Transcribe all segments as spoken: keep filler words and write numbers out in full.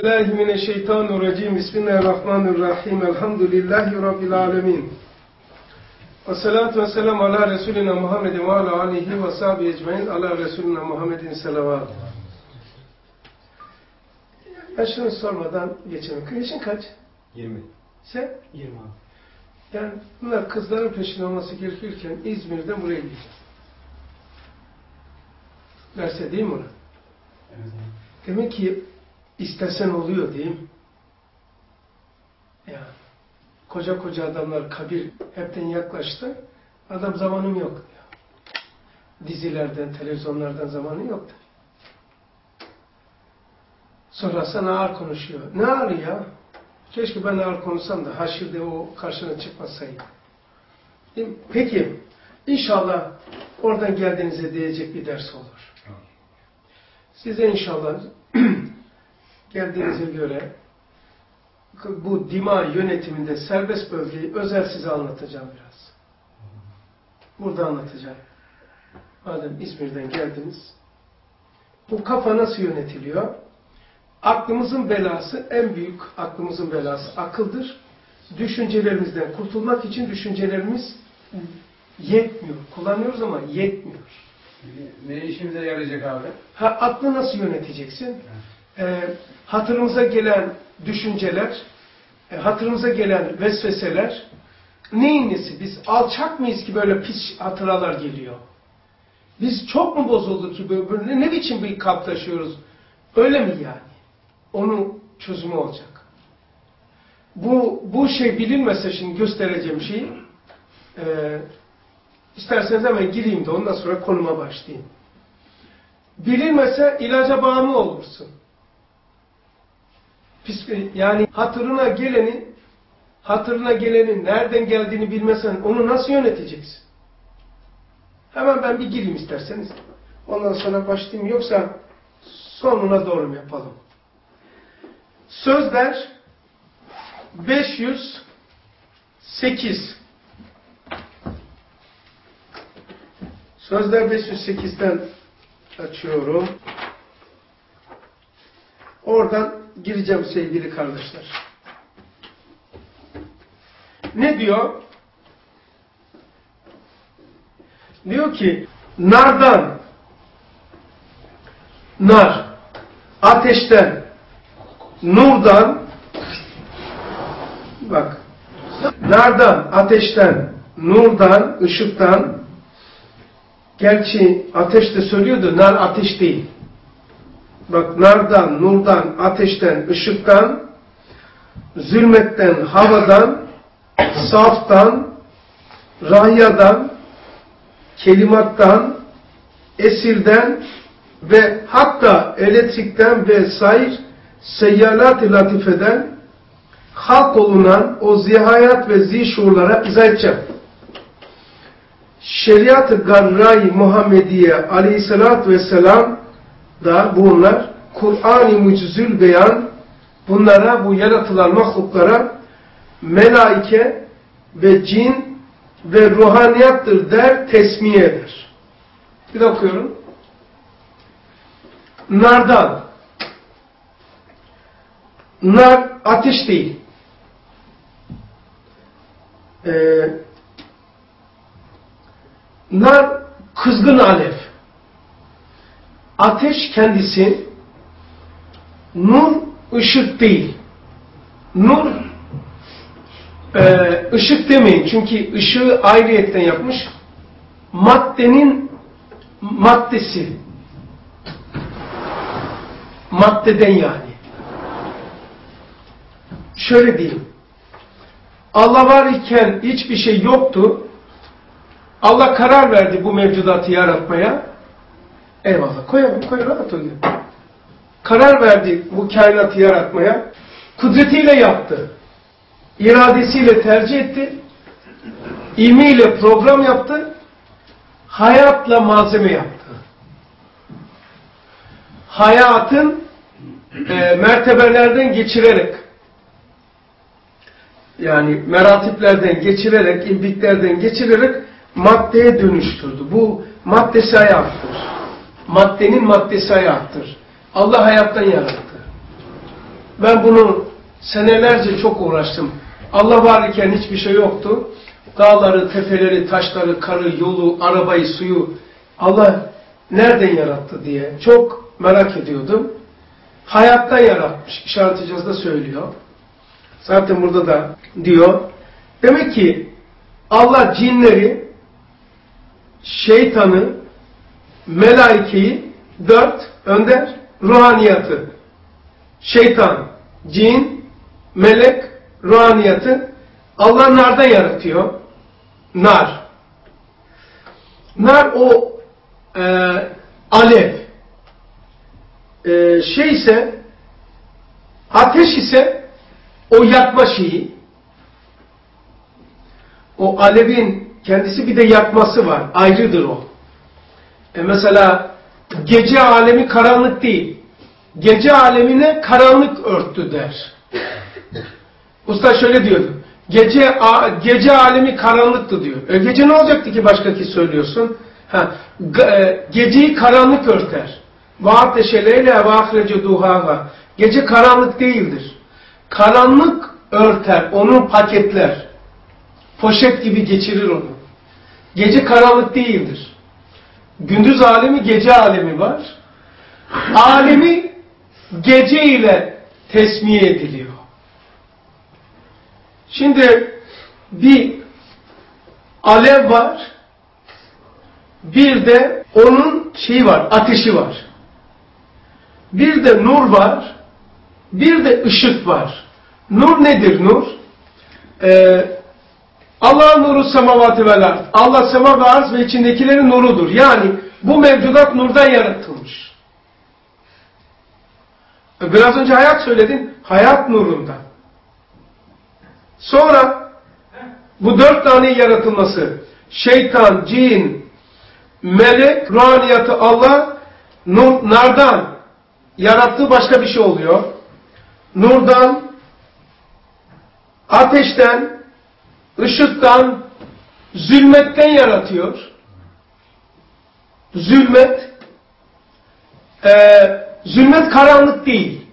Bismillahirrahmanirrahim. Bismillahirrahmanirrahim. Elhamdülillahi Rabbil alemin. Ve salatu ve selamu ala Resulina Muhammedin ve ala alihi ve sahibi ecmain ala Resulina Muhammedin selavat. Yaşını sormadan geçelim. Yaşın kaç? yirmi. Sen? yirmi abi. Yani bunlar kızların peşinde olması gerekirken İzmir'den buraya gideceğim. Verse değil mi ona? Evet. Demek ki istesen oluyor değil mi? Ya koca koca adamlar kabir hepten yaklaştı. Adam zamanım yok diyor. Dizilerden, televizyonlardan zamanı yok da. Sonra sana ağır konuşuyor. Ne ağır ya? Keşke ben ağır konuşsam da haşirde o karşına çıkmasaydı. Peki, inşallah oradan geldiğinize değecek bir ders olur. Size inşallah geldiğinize göre bu dima yönetiminde serbest bölgeyi özel size anlatacağım biraz. Burada anlatacağım. Madem İzmir'den geldiniz. Bu kafa nasıl yönetiliyor? Aklımızın belası, en büyük aklımızın belası akıldır. Düşüncelerimizden kurtulmak için düşüncelerimiz yetmiyor. Kullanıyoruz ama yetmiyor. Ne işimize yarayacak abi? Ha, aklı nasıl yöneteceksin? E, hatırımıza gelen düşünceler, e, hatırımıza gelen vesveseler, neyin nesi? Biz alçak mıyız ki böyle pis hatıralar geliyor? Biz çok mu bozulduk ki böyle, böyle ne biçim bir kalp taşıyoruz? Öyle mi yani? Onun çözümü olacak. Bu, bu şey bilinmese şimdi göstereceğim şeyi, e, isterseniz hemen gireyim de ondan sonra konuma başlayayım. Bilinmese ilaca bağımlı olursun. Yani hatırına gelenin, hatırına gelenin nereden geldiğini bilmesen onu nasıl yöneteceksin? Hemen ben bir gireyim isterseniz. Ondan sonra başlayayım. Yoksa sonuna doğru mu yapalım? Sözler beş yüz sekiz. Sözler beş yüz sekizden açıyorum. Oradan gireceğim sevgili kardeşler. Ne diyor? Diyor ki nardan, nar, ateşten, nurdan, bak, nardan, ateşten, nurdan, ışıktan, gerçi ateş de söylüyordu, nar ateş değil. Bak, nardan, nurdan, ateşten, ışıktan, zulmetten, havadan, saftan, rahyadan, kelimattan, esirden ve hatta elektrikten ve sair seyyalat-ı latifeden halk olunan o zihayat ve zişurlara izah edeceğim. Şeriat-ı Garra-i Muhammediye aleyhissalatü vesselam da bunlar Kur'an-ı Mucizül Beyan bunlara, bu yaratılan mahluklara melaike ve cin ve ruhaniyattır der, tesmiye eder. Bir de okuyorum. Nardan. Nar ateş değil. Ee, nar kızgın alev. Ateş kendisi, nur ışık değil. Nur e, ışık demeyin çünkü ışığı ayrıyetten yapmış. Maddenin maddesi. Maddeden yani. Şöyle diyeyim. Allah var iken hiçbir şey yoktu. Allah karar verdi bu mevcudatı yaratmaya. Eyvallah. Koyalım, koy rahat ol. Karar verdi bu kainatı yaratmaya. Kudretiyle yaptı. İradesiyle tercih etti. İlmiyle program yaptı. Hayatla malzeme yaptı. Hayatın e, mertebelerden geçirerek yani meratiplerden geçirerek, ilbiklerden geçirerek maddeye dönüştürdü. Bu maddesi hayattır. Maddenin maddesi hayattır. Allah hayattan yarattı. Ben bunu senelerce çok uğraştım. Allah var iken hiçbir şey yoktu. Dağları, tepeleri, taşları, karı, yolu, arabayı, suyu Allah nereden yarattı diye çok merak ediyordum. Hayattan yaratmış. İşaret Hicaz'da söylüyor. Zaten burada da diyor. Demek ki Allah cinleri, şeytanı, melaikeyi, dört önder ruhaniyatı. Şeytan, cin, melek, ruhaniyatı Allah nardan yaratıyor. Nar. Nar o e, alev. E, şey ise ateş ise o yakma şeyi. O alevin kendisi bir de yakması var. Ayrıdır o. E mesela gece alemi karanlık değil. Gece alemine karanlık örttü der. Usta şöyle diyordu. Gece gece alemi karanlıktı diyor. E gece ne olacaktı ki başka ki söylüyorsun? Ha, e, geceyi karanlık örter. Va'teşeleyle ve ahrece duhaha. Gece karanlık değildir. Karanlık örter, onu paketler. Poşet gibi geçirir onu. Gece karanlık değildir. Gündüz alemi, gece alemi var. Alemi gece ile tesmiye ediliyor. Şimdi bir alev var, bir de onun şeyi var, ateşi var. Bir de nur var, bir de ışık var. Nur nedir nur? Ee, Allah'ın nuru semavatı vel ard. Allah sema ve arz ve içindekilerin nurudur. Yani bu mevcudat nurdan yaratılmış. Biraz önce hayat söyledin, hayat nurundan. Sonra bu dört tane yaratılması, şeytan, cin, melek, ruhaniyatı Allah, nur, nardan yarattığı başka bir şey oluyor. Nurdan, ateşten, ışıktan, zulmetten yaratıyor. Zulmet, e, zulmet karanlık değil.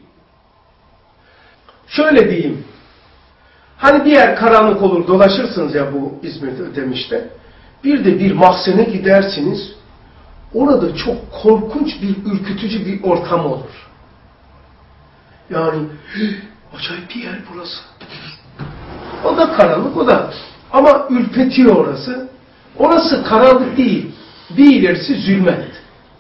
Şöyle diyeyim. Hani bir yer karanlık olur, dolaşırsınız ya bu İzmir Ödemiş'te. Bir de bir mahzene gidersiniz, orada çok korkunç bir, ürkütücü bir ortam olur. Yani, acayip bir yer burası. O da karanlık, o da. Ama ürpetiyor orası. Orası karanlık değil. Bir ilerisi zulmet.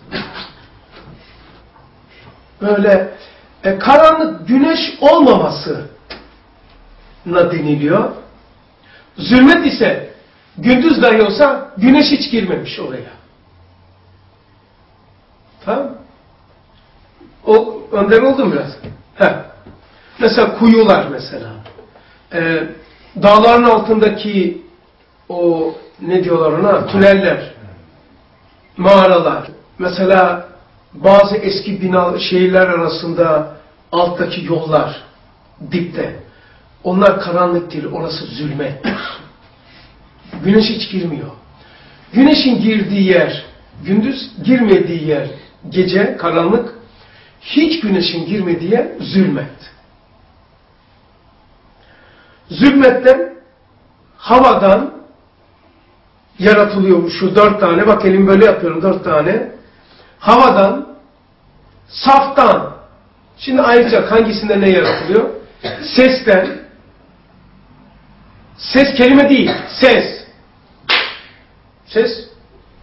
Böyle e, karanlık, güneş olmaması deniliyor. Zulmet ise gündüz dahi olsa güneş hiç girmemiş oraya. Tamam? O önder oldu mu biraz? Heh. Mesela kuyular mesela. Ee, dağların altındaki o ne diyorlar ona? Tüneller. Mağaralar. Mesela bazı eski bina şehirler arasında alttaki yollar dipte. Onlar karanlık değil, orası zulmet. Güneş hiç girmiyor. Güneşin girdiği yer, gündüz girmediği yer, gece karanlık, hiç güneşin girmediği yer zulmet. Zulmetten, havadan yaratılıyor şu dört tane, bak elim böyle yapıyorum dört tane. Havadan, saftan, şimdi ayrıca hangisinde ne yaratılıyor? Sesten, ses kelime değil, ses. Ses.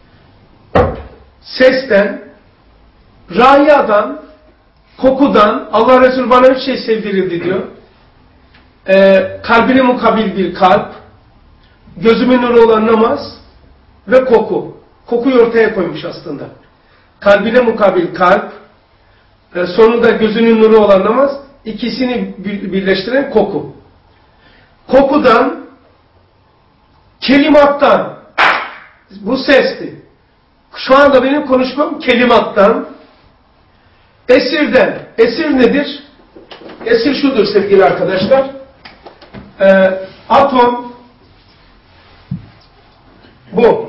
Sesten, rahiyadan, kokudan, Allah Resulü bana üç şey sevdirildi diyor. Ee, kalbine mukabil bir kalp, gözümün nuru olan namaz ve koku. Kokuyu ortaya koymuş aslında. Kalbine mukabil kalp, e, sonunda gözünün nuru olan namaz, ikisini birleştiren koku. Kokudan, kelimattan, bu sesti. Şu anda benim konuşmam kelimattan, esirden. Esir nedir? Esir şudur sevgili arkadaşlar. Ee, atom bu.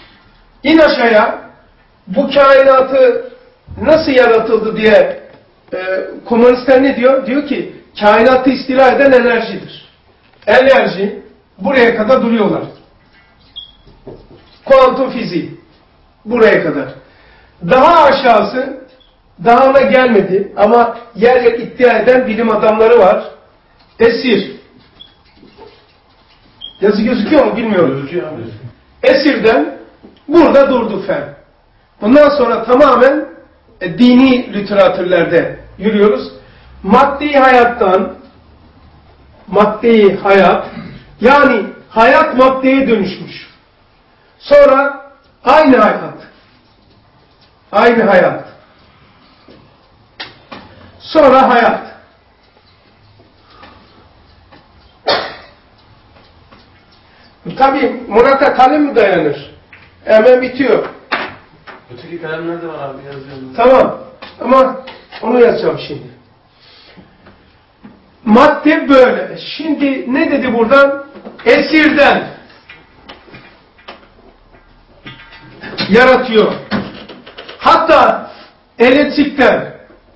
İn aşağıya, bu kainatı nasıl yaratıldı diye e, komünistler ne diyor? Diyor ki kainatı istila eden enerjidir. Enerji buraya kadar duruyorlar. Kuantum fiziği buraya kadar. Daha aşağısı daha ona gelmedi ama yer yer iddia eden bilim adamları var. Esir. Yazı gözüküyor mu bilmiyorum. Gözüküyor abi. Esirden burada durdu fen. Bundan sonra tamamen e, dini literatürlerde yürüyoruz. Maddi hayattan maddi hayat yani hayat maddeye dönüşmüş. Sonra aynı hayat. Aynı hayat. Sonra hayat. Tabii Murat'a kalem mi dayanır? Hemen bitiyor. Öteki kalemler de var abi, yazıyorum. Tamam. Ama onu yazacağım şimdi. Madde böyle. Şimdi ne dedi buradan? Esirden yaratıyor. Hatta elektrikten.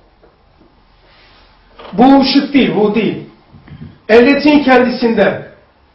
Bu ışık değil, bu değil. Elektriğin kendisinden.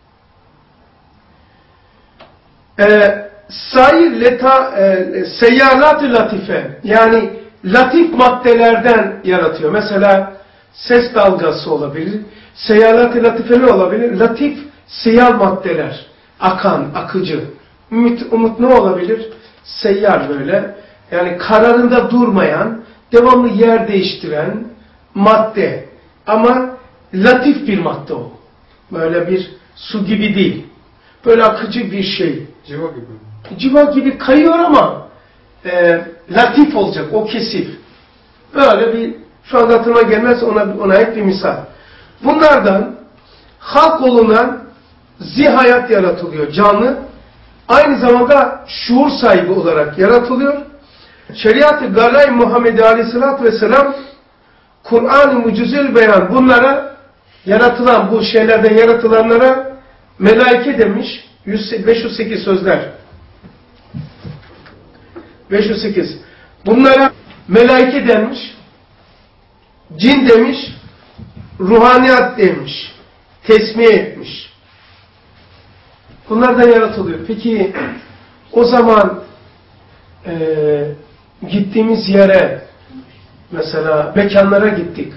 Ee, Sayı leta, e, seyyarat-ı latife yani latif maddelerden yaratıyor. Mesela ses dalgası olabilir. Seyyarat-ı latife ne olabilir? Latif seyyar maddeler. Akan, akıcı. Umut, umut ne olabilir? Seyyar böyle. Yani kararında durmayan, devamlı yer değiştiren madde. Ama latif bir madde o. Böyle bir su gibi değil. Böyle akıcı bir şey. Civa gibi. Civa gibi kayıyor ama e, latif olacak, o kesif. Böyle bir, şu anda aklıma gelmez, ona, ona ait bir misal. Bunlardan halk olunan zihayat yaratılıyor, canlı. Aynı zamanda şuur sahibi olarak yaratılıyor. Şeriat-ı Galay Muhammed Aleyhisselatü Vesselam Kur'an-ı Mucizül Beyan bunlara yaratılan, bu şeylerden yaratılanlara melaike demiş. beş yüz sekiz sözler. beş yüz sekiz. Bunlara melaike denmiş, cin demiş, ruhaniyat demiş, tesmiye etmiş. Bunlardan yaratılıyor. Peki o zaman e, gittiğimiz yere, mesela mekanlara gittik.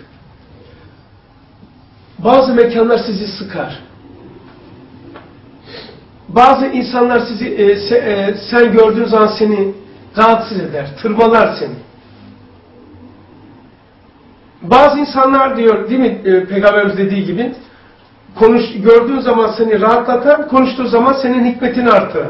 Bazı mekanlar sizi sıkar. Bazı insanlar sizi e, se, e, sen gördüğün zaman seni rahatsız eder, tırmalar seni. Bazı insanlar diyor, değil mi e, Peygamberimiz dediği gibi, konuş, gördüğün zaman seni rahatlatar, konuştuğu zaman senin hikmetini artırır.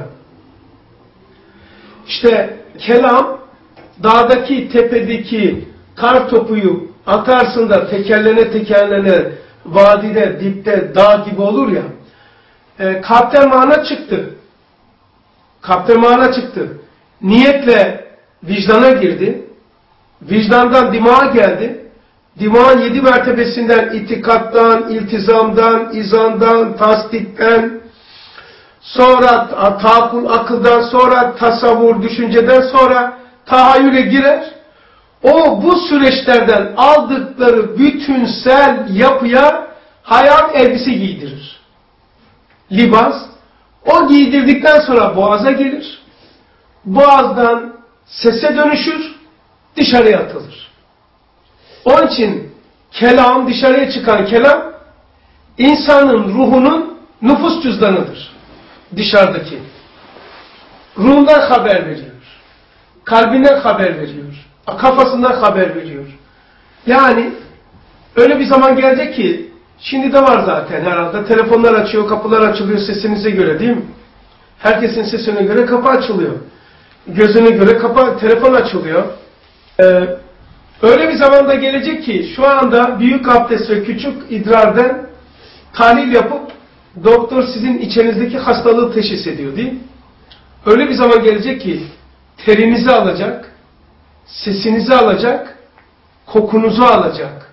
İşte kelam, dağdaki, tepedeki kar topuyu atarsın da tekerlene tekerlene, vadide, dipte, dağ gibi olur ya, e, kalpten mana çıktı. Kalpten mana çıktı. Niyetle vicdana girdi. Vicdandan dimağa geldi. Dimağın yedi mertebesinden, itikattan, iltizamdan, izandan, tasdikten, sonra tahakkul, akıldan, sonra tasavvur, düşünceden, sonra tahayyüle girer. O bu süreçlerden aldıkları bütünsel yapıya hayat elbise giydirir. Libas. O giydirdikten sonra boğaza gelir. Boğazdan sese dönüşür, dışarıya atılır. Onun için kelam, dışarıya çıkan kelam, insanın ruhunun nüfus cüzdanıdır. Dışarıdaki. Ruhundan haber veriyor. Kalbinden haber veriyor. Kafasından haber veriyor. Yani öyle bir zaman gelecek ki, şimdi de var zaten herhalde. Telefonlar açıyor, kapılar açılıyor sesinize göre, değil mi? Herkesin sesine göre kapı açılıyor. Gözüne göre kapı, telefon açılıyor. Ee, öyle bir zamanda gelecek ki, şu anda büyük abdest ve küçük idrardan tahlil yapıp, doktor sizin içinizdeki hastalığı teşhis ediyor, değil mi? Öyle bir zaman gelecek ki, terinizi alacak, sesinizi alacak, kokunuzu alacak.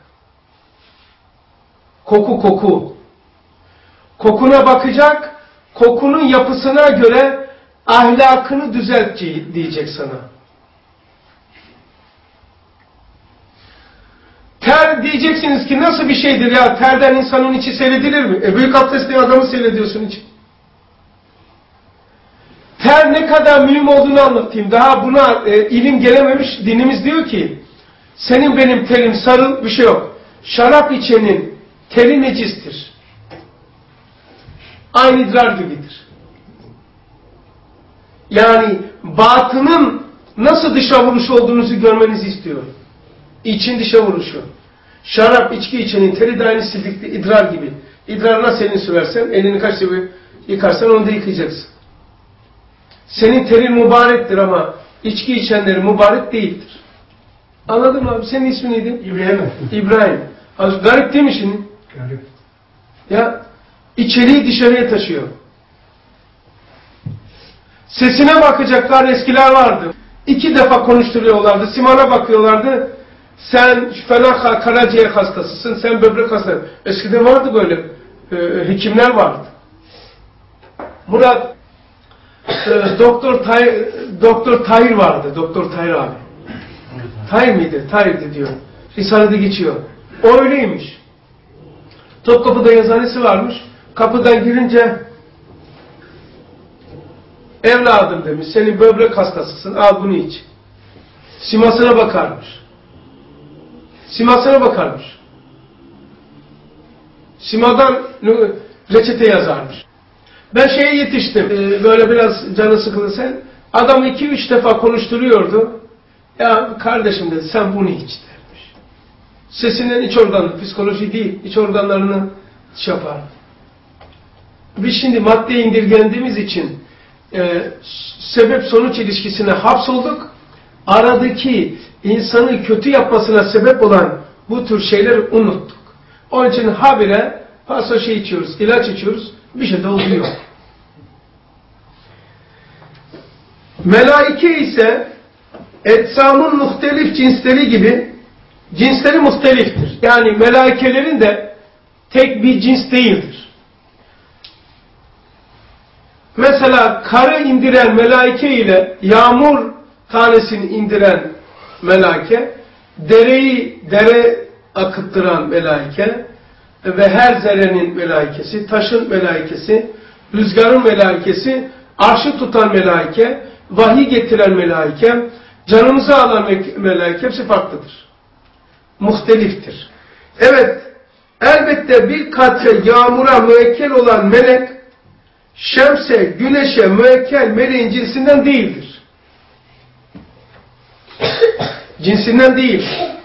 Koku koku. Kokuna bakacak, kokunun yapısına göre ahlakını düzelt diyecek sana. Ter diyeceksiniz ki nasıl bir şeydir ya, terden insanın içi seyredilir mi? E büyük abdestli adamı seyrediyorsun içi. Ter ne kadar mühim olduğunu anlatayım. Daha buna e, ilim gelememiş. Dinimiz diyor ki senin benim terim sarıl, bir şey yok. Şarap içenin teri necistir. Aynı idrar gibidir. Yani batının nasıl dışa vuruş olduğunuzu görmenizi istiyorum. İçin dışa vuruşu. Şarap içki içenin teri de aynı sildikli idrar gibi. İdrarına nasıl elini sürersen, elini kaç sefer yıkarsan onu da yıkayacaksın. Senin terin mübarektir ama içki içenleri mübarek değildir. Anladın mı abi? Senin ismin neydi? İbrahim. İbrahim. Abi, garip değil mi şimdi? Garip. Ya içeriği dışarıya taşıyor. Sesine bakacaklar eskiler vardı. İki defa konuşturuyorlardı. Simana bakıyorlardı. Sen falan karaciğer hastasısın, sen böbrek hastasın. Eskiden vardı böyle e, hekimler vardı. Murat e, Doktor Tay Doktor Tahir vardı. Doktor Tahir abi. Tahir miydi? Tahir'di diyor. Risale'de geçiyor. O öyleymiş. Topkapı'da yazıhanesi varmış. Kapıdan girince evladım demiş, senin böbrek hastasısın, al bunu iç. Simasına bakarmış. Simasına bakarmış. Simadan reçete yazarmış. Ben şeye yetiştim, böyle biraz canı sıkıldı sen. Adam iki üç defa konuşturuyordu. Ya kardeşim dedi, sen bunu iç dermiş. Sesinden iç organı, psikoloji değil, iç organlarını şey yapar. Biz şimdi maddeye indirgendiğimiz için e, sebep-sonuç ilişkisine hapsolduk. Aradaki insanı kötü yapmasına sebep olan bu tür şeyleri unuttuk. Onun için habire paso şey içiyoruz, ilaç içiyoruz, bir şey de oluyor. Melaike ise etsamın muhtelif cinsleri gibi cinsleri muhteliftir. Yani melaikelerin de tek bir cins değildir. Mesela karı indiren melaike ile yağmur tanesini indiren melaike, dereyi dere akıttıran melaike ve her zerrenin melaikesi, taşın melaikesi, rüzgarın melaikesi, arşı tutan melaike, vahiy getiren melaike, canımızı alan melaike hepsi farklıdır. Muhteliftir. Evet, elbette bir katre yağmura müekkel olan melek, şemse, güneşe müekkel meleğin cinsinden değildir. Cinsinden değil.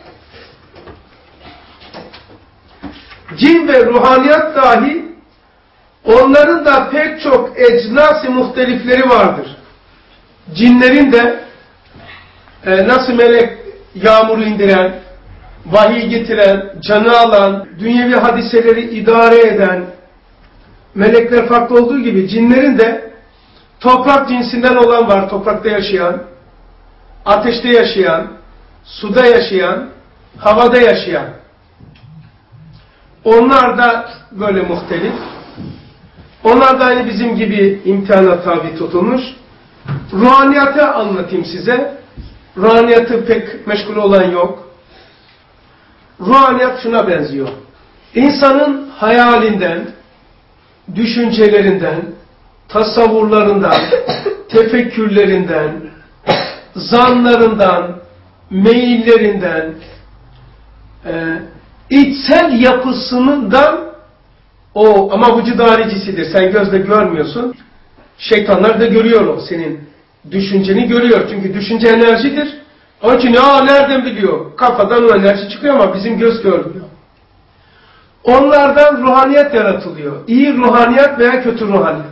Cin ve ruhaniyat dahi onların da pek çok ecnas-ı muhtelifleri vardır. Cinlerin de e, nasıl melek yağmuru indiren, vahiy getiren, canı alan, dünyevi hadiseleri idare eden melekler farklı olduğu gibi cinlerin de toprak cinsinden olan var, toprakta yaşayan, ateşte yaşayan, suda yaşayan, havada yaşayan. Onlar da böyle muhtelif. Onlar da aynı bizim gibi imtihana tabi tutulmuş. Ruhaniyatı anlatayım size. Ruhaniyatı pek meşgul olan yok. Ruhaniyat şuna benziyor. İnsanın hayalinden, düşüncelerinden, tasavvurlarından, tefekkürlerinden, zanlarından, meyillerinden, e, içsel yapısından o ama vücud haricisidir. Sen gözle görmüyorsun. Şeytanlar da görüyor o. Senin düşünceni görüyor. Çünkü düşünce enerjidir. Onun için ya nereden biliyor? Kafadan o enerji çıkıyor ama bizim göz görmüyor. Onlardan ruhaniyet yaratılıyor. İyi ruhaniyet veya kötü ruhaniyet.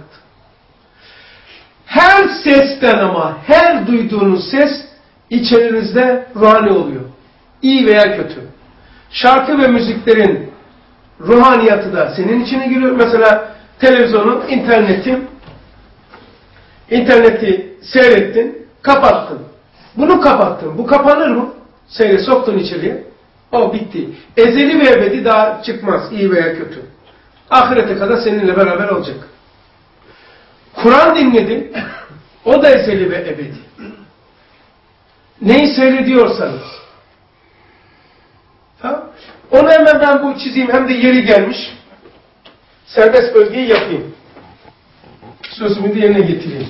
Her sesten ama her duyduğunuz ses içerinizde ruhani oluyor. İyi veya kötü. Şarkı ve müziklerin ruhaniyatı da senin içine giriyor. Mesela televizyonu, internetin, interneti seyrettin, kapattın. Bunu kapattın. Bu kapanır mı? Seyret, soktun içeriye. O bitti. Ezeli ve ebedi daha çıkmaz. İyi veya kötü. Ahirete kadar seninle beraber olacak. Kur'an dinledin. O da ezeli ve ebedi. Neyi seyrediyorsanız. Ha? Onu hemen ben bu çizeyim, hem de yeri gelmiş. Serbest bölgeyi yapayım. Sözümü de yerine getireyim.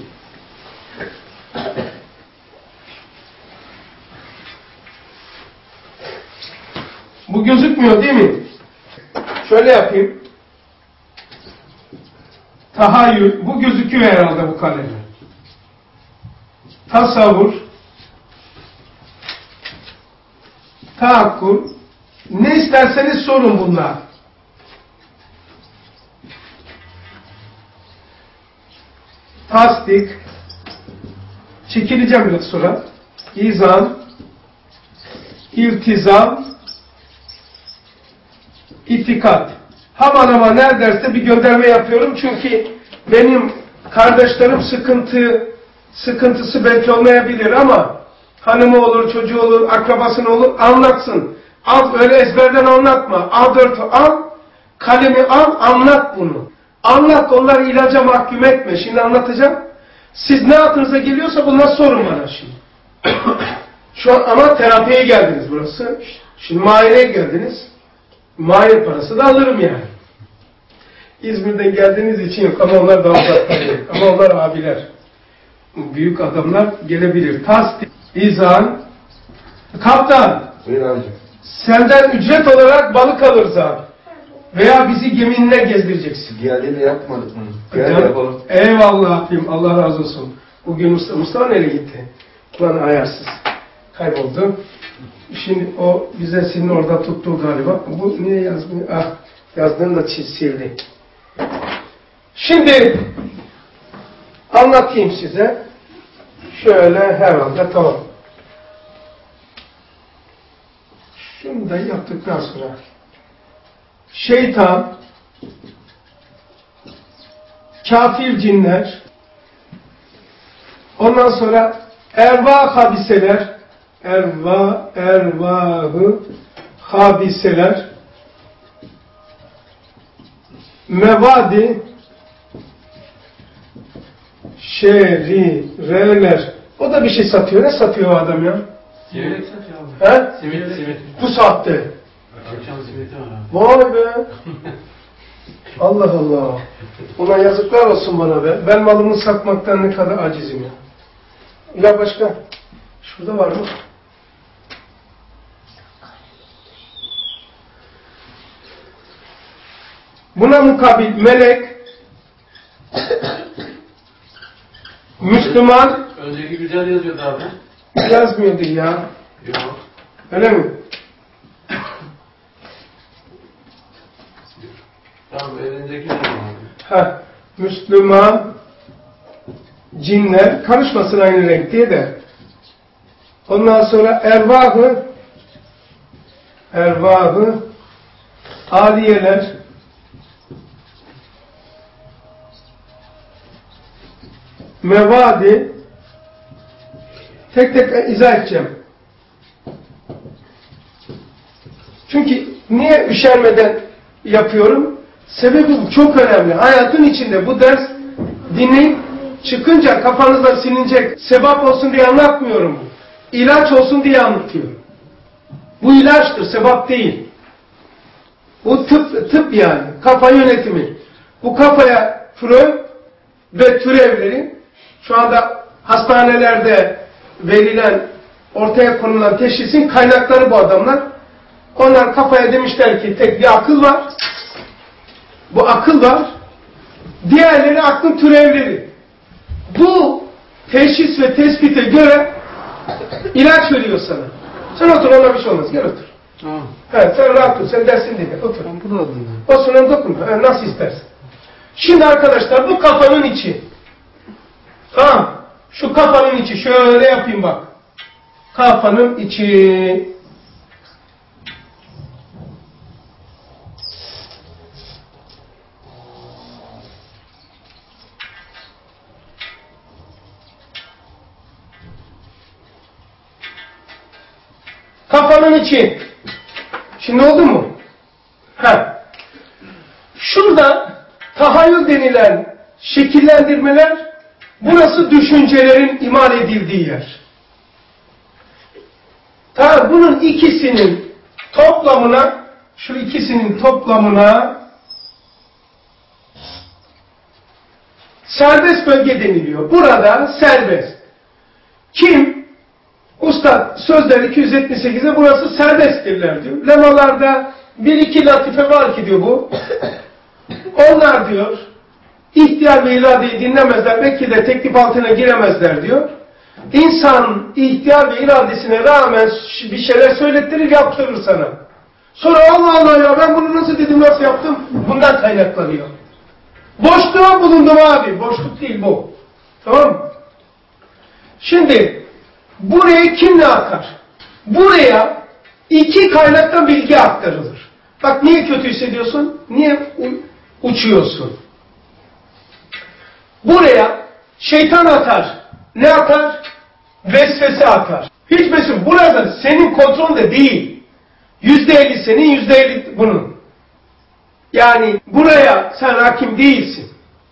Bu gözükmüyor değil mi? Şöyle yapayım. Tahayyül, bu gözüküyor herhalde bu kalemle. Tasavvur, tahakkul, ne isterseniz sorun bunlar. Tasdik, çekileceğim biraz sonra. İzan, iltizam, itikat. Hemen hemen neredeyse bir gönderme yapıyorum çünkü benim kardeşlerim sıkıntı, sıkıntısı belki olmayabilir ama hanımı olur, çocuğu olur, akrabasını olur, anlatsın. Al, öyle ezberden anlatma. Al dört, al, kalemi al, anlat bunu. Anlat, onları ilaca mahkum etme. Şimdi anlatacağım. Siz ne aklınıza geliyorsa bunları sorun bana şimdi. Şu an ama terapiye geldiniz burası. Şimdi muayeneye geldiniz. Muayene parası da alırım yani. İzmir'den geldiğiniz için yok ama onlar daha uzaktan gelir. Ama onlar abiler. Büyük adamlar gelebilir. Tasdik, izan, kaptan. Buyur abicim. Senden ücret olarak balık alırız abi. Veya bizi geminle gezdireceksin. Diğerleri yapmadık mı? Gel Canım, yapalım. eyvallah abim. Allah razı olsun. Bugün Mustafa, Mustafa nereye gitti? Ulan ayarsız. Kayboldu. Şimdi o bize senin orada tuttuğu galiba. Bu niye yazmıyor? Ah, yazdığını da sildi. Şimdi anlatayım size. Şöyle herhalde tamam. Şunu da yaptıktan sonra şeytan, kafir cinler, ondan sonra erva habiseler, erva, ervahı habiseler, mevadi, şerireler. O da bir şey satıyor. Ne satıyor o adam ya? Simit satıyor abi. He? Simit, simit. Bu saatte. Akşam simiti var abi. Vay be. Allah Allah. Ona yazıklar olsun bana be. Ben malımı satmaktan ne kadar acizim ya. Ya başka? Şurada var mı? Buna mukabil melek, Müslüman. Önceki güzel yazıyordu abi. Yazmıyordu ya. Yok. Öyle mi? Tamam, elindeki ne abi? Ha, Müslüman, cinler, karışmasın aynı renk diye de. Ondan sonra ervahı, ervahı, aliyeler, mevadi, tek tek izah edeceğim. Çünkü niye üşenmeden yapıyorum? Sebebi bu, çok önemli. Hayatın içinde bu ders dinleyip çıkınca kafanızda silinecek, sevap olsun diye anlatmıyorum bu. İlaç olsun diye anlatıyorum. Bu ilaçtır, sevap değil. Bu tıp, tıp yani, kafa yönetimi. Bu kafaya Freud ve türevleri şu anda hastanelerde verilen, ortaya konulan teşhisin kaynakları bu adamlar. Onlar kafaya demişler ki tek bir akıl var. Bu akıl var. Diğerleri aklın türevleri. Bu teşhis ve tespite göre ilaç veriyor sana. Sen otur, ona bir şey olmaz. Gel otur. Tamam. Evet, sen rahat ol. Sen dersini dinle. Otur. Ben burada dinliyorum. O sonra dokunma. Ha, nasıl istersen. Şimdi arkadaşlar bu kafanın içi. Tamam. Şu kafanın içi. Şöyle yapayım bak. Kafanın içi. Kafanın içi. Şimdi oldu mu? Ha. Şurada tahayyül denilen şekillendirmeler, burası düşüncelerin imal edildiği yer. Tamam, bunun ikisinin toplamına şu ikisinin toplamına serbest bölge deniliyor. Burada serbest. Kim? Ustad sözler iki yüz yetmiş sekizde burası serbesttirler diyor. Lemalarda bir iki latife var ki diyor bu. Onlar diyor ihtiyar ve iradeyi dinlemezler. Belki de teklif altına giremezler diyor. İnsan ihtiyar ve iradesine rağmen bir şeyler söylettirir, yaptırır sana. Sonra Allah Allah ya ben bunu nasıl dedim, nasıl yaptım? Bundan kaynaklanıyor. Boşluğa bulundum abi. Boşluk değil bu. Tamam mı? Şimdi buraya kim ne akar? Buraya iki kaynaktan bilgi aktarılır. Bak niye kötü hissediyorsun? Niye uçuyorsun? Buraya şeytan atar. Ne atar? Vesvese atar. Hiç mesul. Burada senin kontrolünde değil. Yüzde elli senin, yüzde elli bunun. Yani buraya sen hakim değilsin.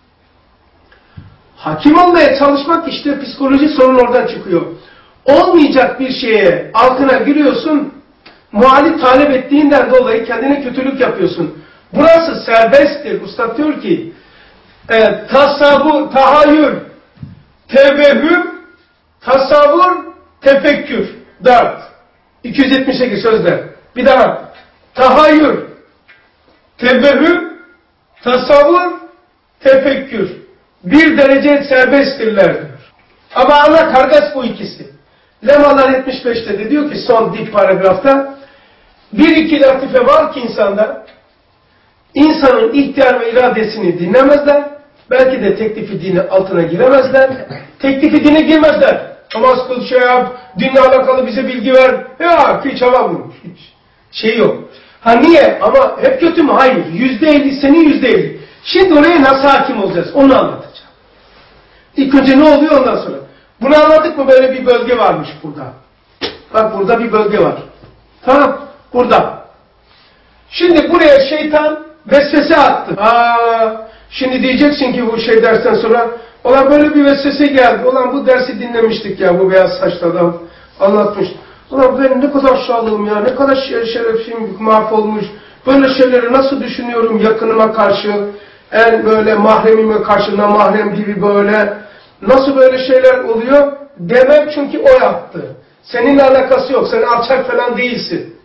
Hakim olmaya çalışmak işte psikoloji sorun oradan çıkıyor. Olmayacak bir şeye altına giriyorsun, muhalif talep ettiğinden dolayı kendine kötülük yapıyorsun. Burası serbesttir. Usta diyor ki e, tasavvur, tahayyül, tevehhüm, tasavvur, tefekkür. Dört. iki yüz yetmiş sekiz sözler. Bir daha. Tahayyül, tevehhüm, tasavvur, tefekkür. Bir derece serbesttirler diyor. Ama ana kargas bu ikisi. Lemalar yetmiş beşte de diyor ki son dip paragrafta bir iki latife var ki insanda insanın ihtiyar ve iradesini dinlemezler. Belki de teklifi dini altına giremezler. Teklifi dine girmezler. Namaz kıl, şey yap, dinle alakalı bize bilgi ver. Ya hiç hava vurmuş. Hiç şey yok. Ha niye? Ama hep kötü mü? Hayır. Yüzde elli senin yüzde elli. Şimdi oraya nasıl hakim olacağız? Onu anlatacağım. İlk önce ne oluyor ondan sonra? Bunu anladık mı? Böyle bir bölge varmış burada. Bak burada bir bölge var. Tamam. Burada. Şimdi buraya şeytan vesvese attı. Aa, şimdi diyeceksin ki bu şey dersten sonra ulan böyle bir vesvese geldi. Ulan bu dersi dinlemiştik ya, bu beyaz saçlı adam anlatmış. Ulan benim ne kadar aşağılığım ya, ne kadar şerefim mahvolmuş. Böyle şeyleri nasıl düşünüyorum yakınıma karşı, en böyle mahremime karşı namahrem gibi böyle. Nasıl böyle şeyler oluyor? Demem çünkü o yaptı. Seninle alakası yok. Sen alçak falan değilsin.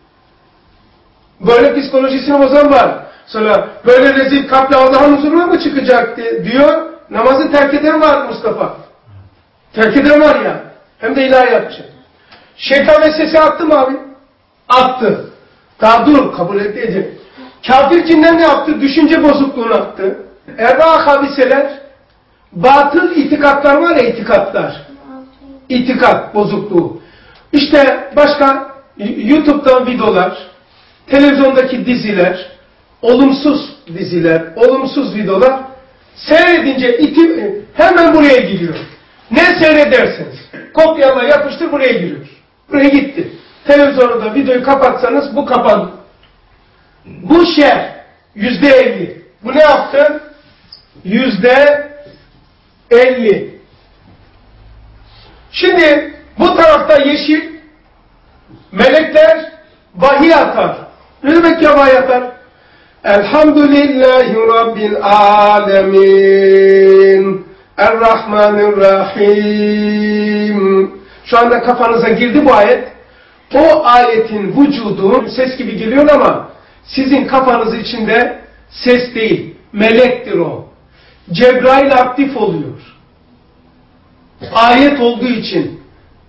Böyle psikolojisini bozan var. Sonra böyle rezil kalple Allah'ın huzuruna mı çıkacak diyor. Namazı terk eden var Mustafa. Terk eden var ya. Hem de ilahi yapacak. Şeytan vesvese attı mı abi? Attı. Daha dur, kabul edeceğim. Kafir cinler ne yaptı? Düşünce bozukluğunu attı. Erba habiseler, batıl itikatlar var ya, itikatlar. İtikat bozukluğu. İşte başka YouTube'dan videolar, televizyondaki diziler, olumsuz diziler, olumsuz videolar seyredince iti, hemen buraya giriyor. Ne seyrederseniz kopyala yapıştır buraya giriyor. Buraya gitti. Televizyonda videoyu kapatsanız bu kapandı. Bu şer yüzde elli. Bu ne yaptı? Yüzde elli. Şimdi bu tarafta yeşil melekler vahiy atar. Ne demek ya vahiy atar? Elhamdülillahi Rabbil alemin Errahmanirrahim. Şu anda kafanıza girdi bu ayet. O ayetin vücudu ses gibi geliyor ama sizin kafanız içinde ses değil, melektir o. Cebrail aktif oluyor. Ayet olduğu için.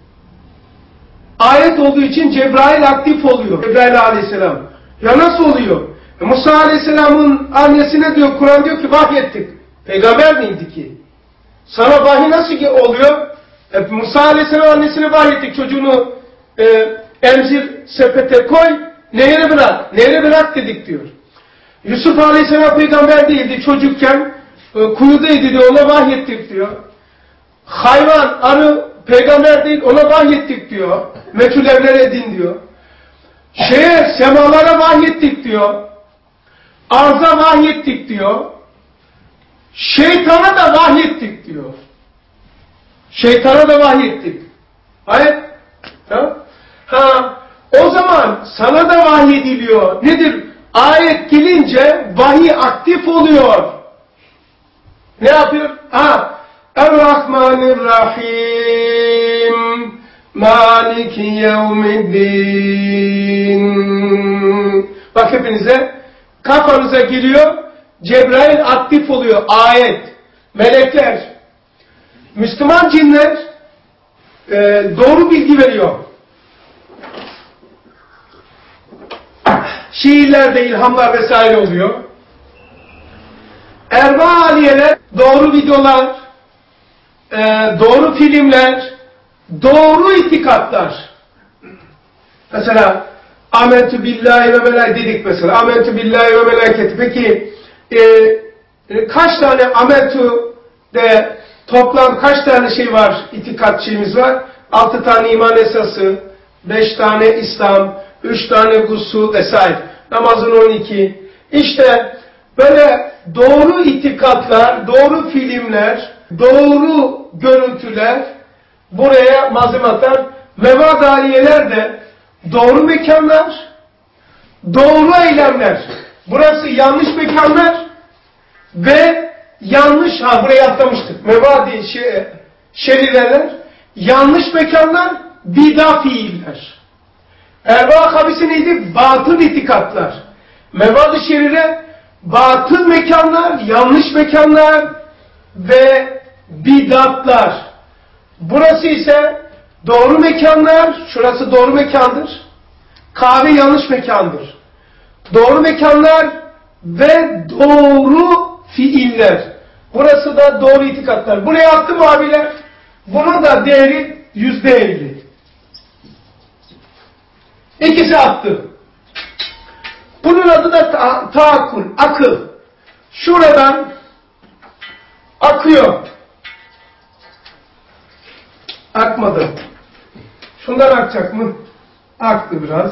Ayet olduğu için Cebrail aktif oluyor. Cebrail aleyhisselam. Ya nasıl oluyor? E Musa aleyhisselamın annesine diyor, Kur'an diyor ki vahyettik. Peygamber miydi ki? Sana vahiy nasıl oluyor? E Musa aleyhisselam annesine vahyettik. Çocuğunu e, emzir sepete koy, nehre bırak. Nehre bırak dedik diyor. Yusuf aleyhisselam peygamber değildi. Çocukken e, kuyudaydı diyor. Ona vahyettik diyor. Hayvan, arı peygamber değil. Ona vahyettik diyor. Meçhul evler edin diyor. Şeye, semalara vahyettik diyor. Arza vahyettik diyor. Şeytana da vahyettik diyor. Şeytana da vahyettik. Hayır. Ha? Ha, o zaman sana da vahyediliyor. Nedir? Ayet gelince vahiy aktif oluyor. Ne yapıyor? Ha, Er-Rahmanir-Rahim Maliki Yevmiddin. Bak hepinize kafanıza giriyor. Cebrail aktif oluyor. Ayet, melekler, Müslüman cinler e, doğru bilgi veriyor. Şiirlerde ilhamlar vesaire oluyor. Erva aliyeler, doğru videolar, e, doğru filmler, doğru itikatlar. Mesela Amentü billahi ve melek dedik mesela. Amentü billahi ve meleketi. Peki e, e, kaç tane amentü de toplam kaç tane şey var, itikat şeyimiz var? Altı tane iman esası, beş tane İslam, üç tane gusül vesaire. Namazın on iki. İşte böyle doğru itikatlar, doğru filmler, doğru görüntüler buraya malzeme atar. Mevadaliyeler de doğru mekanlar, doğru eylemler. Burası yanlış mekanlar ve yanlış, ha buraya atlamıştık. Mevadi şey, şerireler, yanlış mekanlar, bid'a fiiller. Erva habisi neydi? Batıl itikatlar. Mevad-ı şerire, batıl mekanlar, yanlış mekanlar ve bid'atlar. Burası ise doğru mekanlar, şurası doğru mekandır. Kahve yanlış mekandır. Doğru mekanlar ve doğru fiiller. Burası da doğru itikatlar. Buraya attım abiler. Bunun da değeri yüzde elli. İkisi attı. Bunun adı da ta taakkul, akıl. Şuradan akıyor. Akmadı. Şundan akacak mı? Aktı biraz.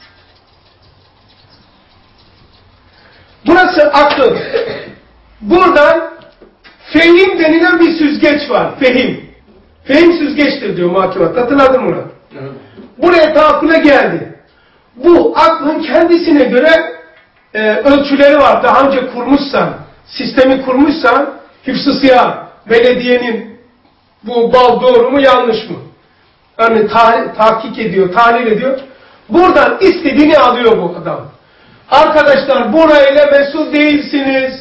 Burası akıl. Buradan fehim denilen bir süzgeç var. Fehim. Fehim süzgeçtir diyor muhakemat. Hatırladın mı bunu? Evet. Buraya taakkule geldi. Bu aklın kendisine göre e, ölçüleri var. Daha önce kurmuşsan, sistemi kurmuşsan, hıfz-ı siyah, belediyenin bu bal doğru mu yanlış mı? Yani ta tahkik ediyor, tahlil ediyor. Buradan istediğini alıyor bu adam. Arkadaşlar burayla mesul değilsiniz.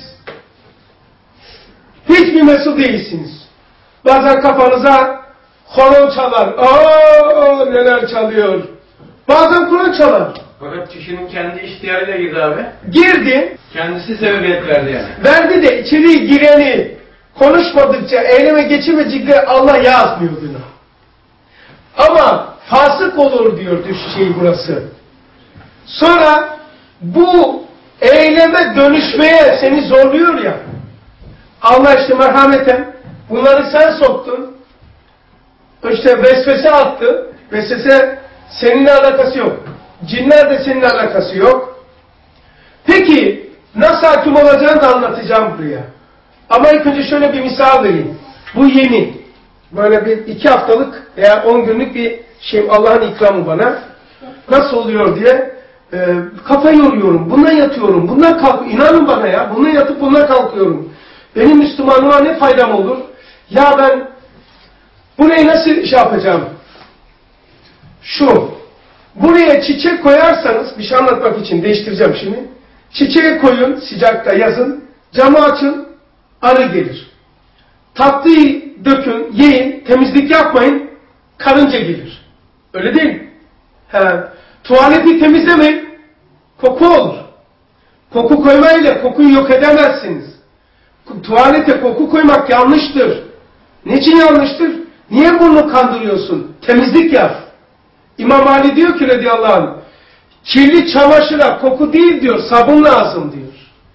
Hiçbir mesul değilsiniz. Bazen kafanıza horon çalar. Aa neler çalıyor. Bazen Kur'an çalar. Fakat kişinin kendi ihtiyarıyla girdi abi. Girdi. Kendisi sebebiyet verdi yani. Verdi de içeri gireni konuşmadıkça, eyleme geçirmedikçe Allah yazmıyor günah. Ama fasık olur diyor düş şey burası. Sonra bu eyleme dönüşmeye seni zorluyor ya. Allah işte merhameten bunları sen soktun. İşte vesvese attı. Vesvese seninle alakası yok. Cinler de seninle alakası yok. Peki nasıl hakim olacağını da anlatacağım buraya. Ama ilk önce şöyle bir misal vereyim. Bu yeni. Böyle bir iki haftalık veya on günlük bir şey, Allah'ın ikramı bana. Nasıl oluyor diye e, kafa yoruyorum. Bundan yatıyorum. Bundan kalk. İnanın bana ya. Bundan yatıp bundan kalkıyorum. Benim Müslümanlığa ne faydam olur? Ya ben burayı nasıl şey yapacağım? Şu. Buraya çiçek koyarsanız, bir şey anlatmak için değiştireceğim şimdi. Çiçeği koyun, sıcakta yazın. Camı açın, arı gelir. Tatlıyı dökün, yiyin, temizlik yapmayın, karınca gelir. Öyle değil mi? He. Tuvaleti temizlemeyin, koku olur. Koku koymayla kokuyu yok edemezsiniz. Tuvalete koku koymak yanlıştır. Niçin yanlıştır? Niye bunu kandırıyorsun? Temizlik yap. İmam Ali diyor ki radıyallahu anh, kirli çamaşıra koku değil diyor, sabun lazım diyor.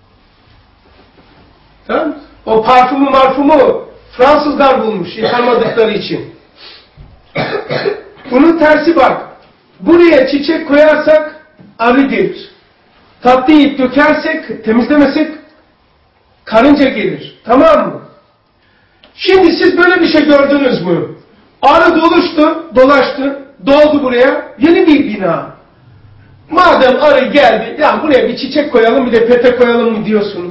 Tamam? O parfümü marfumu Fransızlar bulmuş yıkamadıkları için. Bunun tersi bak. Buraya çiçek koyarsak arı gelir. Tatlıyı dökersek, temizlemesek karınca gelir. Tamam mı? Şimdi siz böyle bir şey gördünüz mü? Arı doluştu, dolaştı, doldu buraya. Yeni bir bina. Madem arı geldi, ya buraya bir çiçek koyalım bir de pete koyalım mı diyorsunuz?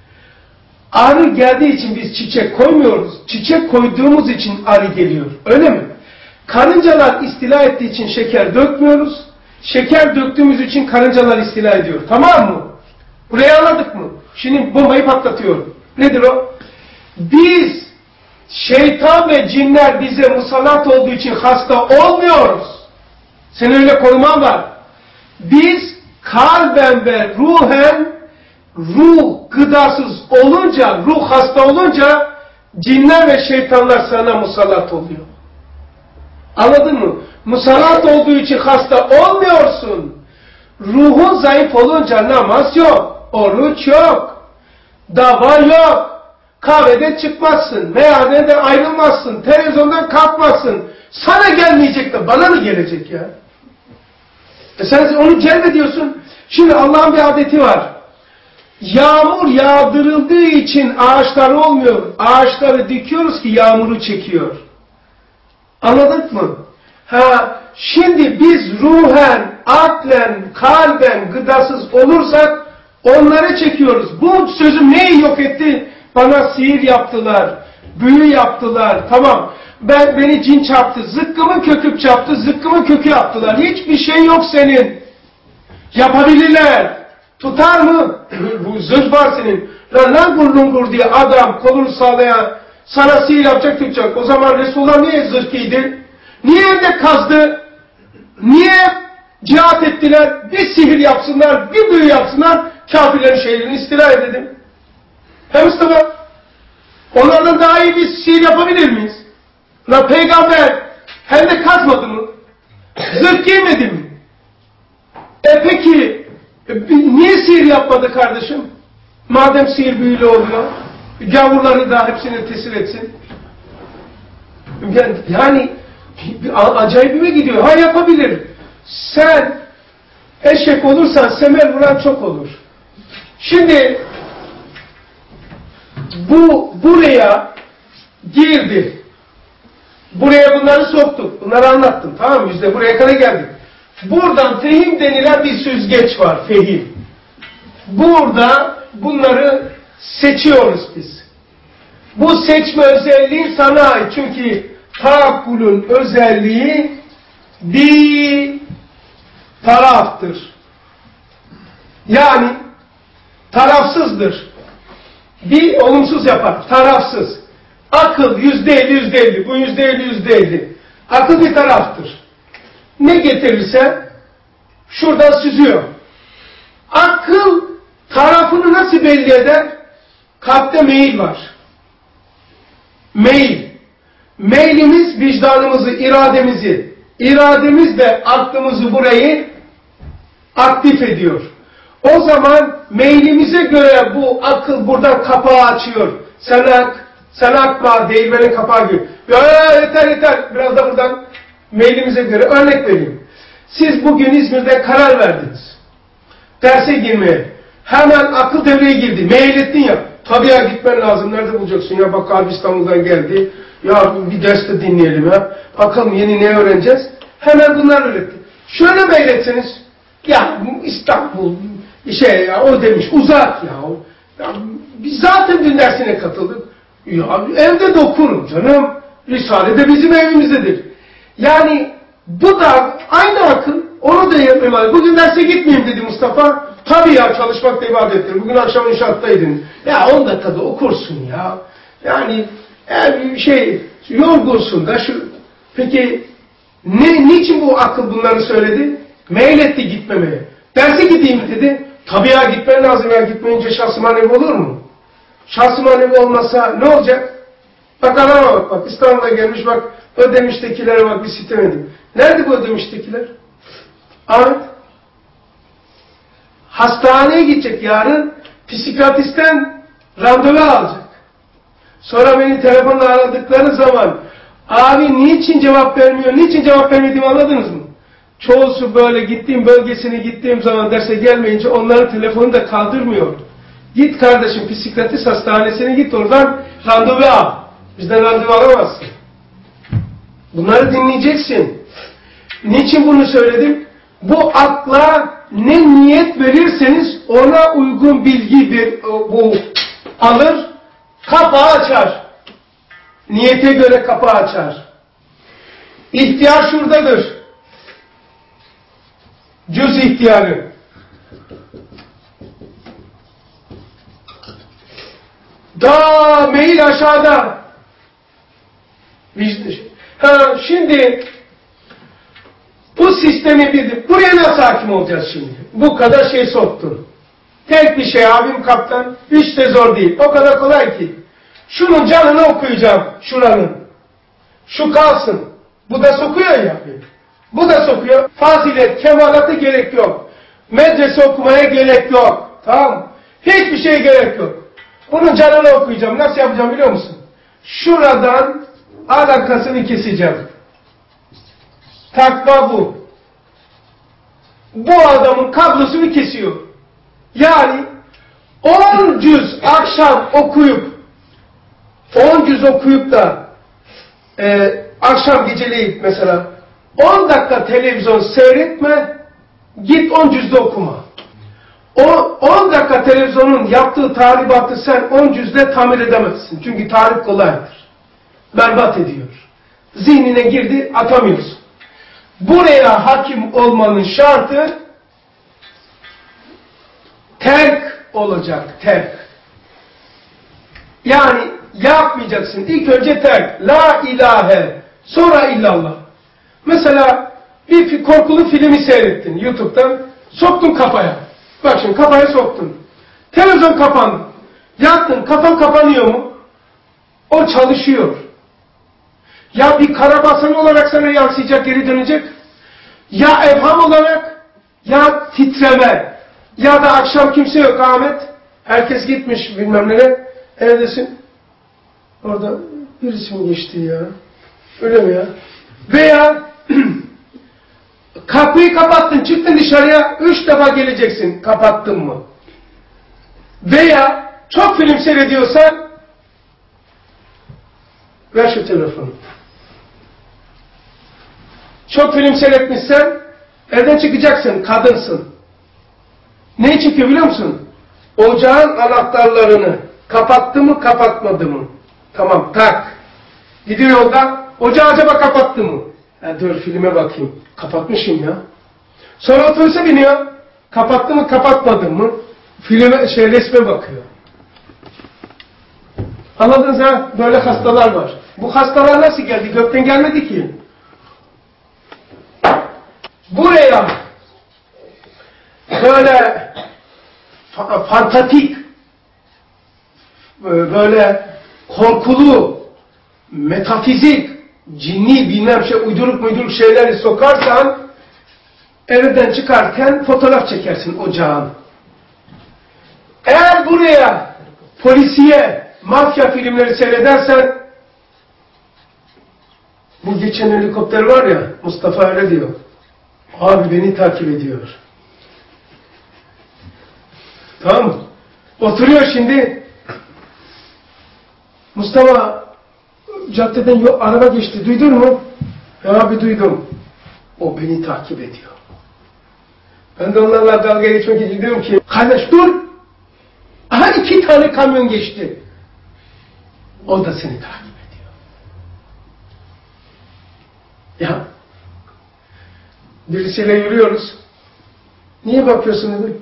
Arı geldiği için biz çiçek koymuyoruz. Çiçek koyduğumuz için arı geliyor. Öyle mi? Karıncalar istila ettiği için şeker dökmüyoruz. Şeker döktüğümüz için karıncalar istila ediyor. Tamam mı? Burayı anladık mı? Şimdi bombayı patlatıyorum. Nedir o? Biz şeytan ve cinler bize musallat olduğu için hasta olmuyoruz. Senin öyle konuman var. Biz kalben ve ruhen ruh gıdasız olunca, ruh hasta olunca cinler ve şeytanlar sana musallat oluyor. Anladın mı? Musallat olduğu için hasta olmuyorsun. Ruhun zayıf olunca namaz yok, oruç yok, dava yok, kahvede çıkmazsın, meyhaneden ayrılmazsın, televizyondan kalkmazsın. Sana gelmeyecek de bana mı gelecek ya? E sen onu celbediyorsun. Şimdi Allah'ın bir adeti var. Yağmur yağdırıldığı için ağaçlar olmuyor. Ağaçları dikiyoruz ki yağmuru çekiyor. Anladık mı? Ha, şimdi biz ruhen, aklen, kalben gıdasız olursak onları çekiyoruz. Bu sözüm neyi yok etti? Bana sihir yaptılar, büyü yaptılar. Tamam. Ben beni cin çarptı, zıkkımın kökü çarptı, zıkkımın kökü yaptılar. Hiçbir şey yok senin. Yapabilirler. Tutar mı? Bu zırh var senin. Lan langur lungur diye adam kolunu sağlayan sana sihir yapacak tutacak. O zaman Resulullah niye zırh giydi? Niye evde kazdı? Niye cihat ettiler? Bir sihir yapsınlar, bir büyü yapsınlar, kafirlerin şehrini istila edelim. Hem Mustafa, onlardan daha iyi bir sihir yapabilir miyiz? Lan peygamber hem de kazmadı mı? Zırh giymedi mi? E peki niye sihir yapmadı kardeşim? Madem sihir büyülü oluyor, gavurları da hepsini tesir etsin. Yani acayip mi gidiyor? Ha yapabilir. Sen eşek olursan semer vuran çok olur. Şimdi bu buraya girdi. Buraya bunları soktuk. Bunları anlattım. Tamam mı? Biz de buraya kadar geldik. Buradan fehim denilen bir süzgeç var. Fehim. Burada bunları seçiyoruz biz. Bu seçme özelliği sana ait. Çünkü taakkulun özelliği bir taraftır. Yani tarafsızdır. Bir olumsuz yapar. Tarafsız. Akıl yüzde elli yüzde elli. Bu yüzde elli yüzde elli. Akıl bir taraftır. Ne getirirse şuradan süzüyor. Akıl tarafını nasıl belli eder? Kalpte meyil var. Meyil. Meylimiz vicdanımızı, irademizi, irademiz de aklımızı burayı aktif ediyor. O zaman meylimize göre bu akıl buradan kapağı açıyor. Sen ak, sen akma, değirmenin kapağı gibi. Ya yeter yeter, biraz da buradan meylimize göre örnek vereyim. Siz bugün İzmir'de karar verdiniz. Derse girmeye. Hemen akıl devreye girdi. Meyil ettin ya. Tabii ya gitmen lazım. Nerede bulacaksın ya? Bak abi İstanbul'dan geldi. Ya bir derste dinleyelim ya. Bakalım yeni ne öğreneceğiz? Hemen bunlar öğretti. Şöyle meyletseniz. Ya İstanbul şey ya o demiş uzak ya. Ya biz zaten dün dersine katıldık. Ya evde de okurum canım. Risale de bizim evimizdedir. Yani bu da aynı akıl. Onu da yapmayayım. Bugün derse gitmeyeyim dedi Mustafa. Tabii ya çalışmak da ibadettir. Bugün akşam inşaattaydın. Ya on dakikada okursun ya. Yani eğer şey yorgunsun da şu. Peki ne, niçin bu akıl bunları söyledi? Meyletti gitmemeye. Derse gideyim dedi. Tabii ya gitmen lazım ya. Gitmeyince şahsı manevi olur mu? Şahsı manevi olmasa ne olacak? Bak adama bak bak. İstanbul'a gelmiş bak. Ödemiş'tekilere bak bir sitem edeyim. Nerede bu Ödemiş'tekiler? Ahmet. Hastaneye gidecek yarın. Psikiyatristten randevu alacak. Sonra beni telefonla aradıkları zaman abi niçin cevap vermiyor? Niçin cevap vermediğimi anladınız mı? Çoğusu böyle gittiğim bölgesine gittiğim zaman derse gelmeyince onların telefonu da kaldırmıyor. Git kardeşim psikiyatrist hastanesine git oradan randevu al. Bizden randevu alamazsın. Bunları dinleyeceksin. Niçin bunu söyledim? Bu akla ne niyet verirseniz ona uygun bilgi bir, bu alır, kapağı açar. Niyete göre kapağı açar. İhtiyar şuradadır. Cüz ihtiyarı. Da meyil aşağıda. Ha, şimdi bu sistemi bildim. Buraya nasıl hakim olacağız şimdi? Bu kadar şey soktun. Tek bir şey abim kaptan. Hiç de zor değil. O kadar kolay ki. Şunun canını okuyacağım. Şuranın. Şu kalsın. Bu da sokuyor ya. Bu da sokuyor. Fazilet, kemalatı gerek yok. Medrese okumaya gerek yok. Tamam. Hiçbir şeye gerek yok. Bunun canını okuyacağım. Nasıl yapacağım biliyor musun? Şuradan alakasını keseceğim. Takva bu. Bu adamın kablosunu kesiyor. Yani on cüz akşam okuyup on cüz okuyup da e, akşam geceleyip mesela on dakika televizyon seyretme, git on cüzde okuma. O on dakika televizyonun yaptığı tahribatı sen on cüzde tamir edemezsin. Çünkü tahrip kolaydır. Berbat ediyor. Zihnine girdi, atamıyorsun. Buraya hakim olmanın şartı terk olacak, terk. Yani yapmayacaksın. İlk önce terk. La ilahe, sonra illallah. Mesela bir korkulu filmi seyrettin YouTube'dan, soktun kafaya. Bak şimdi kafaya soktun. Televizyon kapandı. Yattın, kafan kapanıyor mu? O çalışıyor. Ya bir karabasan olarak sana yansıyacak, geri dönecek. Ya evham olarak, ya titreme. Ya da akşam kimse yok Ahmet. Herkes gitmiş bilmem nereye. Evdesin. Orada birisi mi geçti ya? Öyle mi ya? Veya kapıyı kapattın, çıktın dışarıya, üç defa geleceksin. Kapattın mı? Veya çok film seyrediyorsan ver şu telefonu. Çok film seyretmişsen evden çıkacaksın, kadınsın. Neyi çekiyor biliyor musun? Ocağın anahtarlarını kapattı mı, kapatmadı mı? Tamam, tak. Gidiyor yolda, ocağı acaba kapattı mı? Ha, dur filme bakayım. Kapatmışım ya. Sonra otobüse biniyor. Kapattı mı, kapatmadı mı? Filme, şey, resme bakıyor. Anladınız ha? Böyle hastalar var. Bu hastalar nasıl geldi? Gökten gelmedi ki. Buraya böyle fantastik, böyle korkulu, metafizik, cinni bilmem şey, uyduruk uyduruk şeyleri sokarsan evden çıkarken fotoğraf çekersin ocağın. Eğer buraya polisiye, mafya filmleri seyredersen, bu geçen helikopter var ya, Mustafa öyle diyor. Abi beni takip ediyor. Tamam mı? Oturuyor şimdi. Mustafa caddeden yok, araba geçti. Duydun mu? Ya abi duydum. O beni takip ediyor. Ben de onlarla dalga geçmek için diyorum ki kardeş dur. Aha iki tane kamyon geçti. O da seni takip ediyor. Ya birisiyle yürüyoruz. Niye bakıyorsun dedim.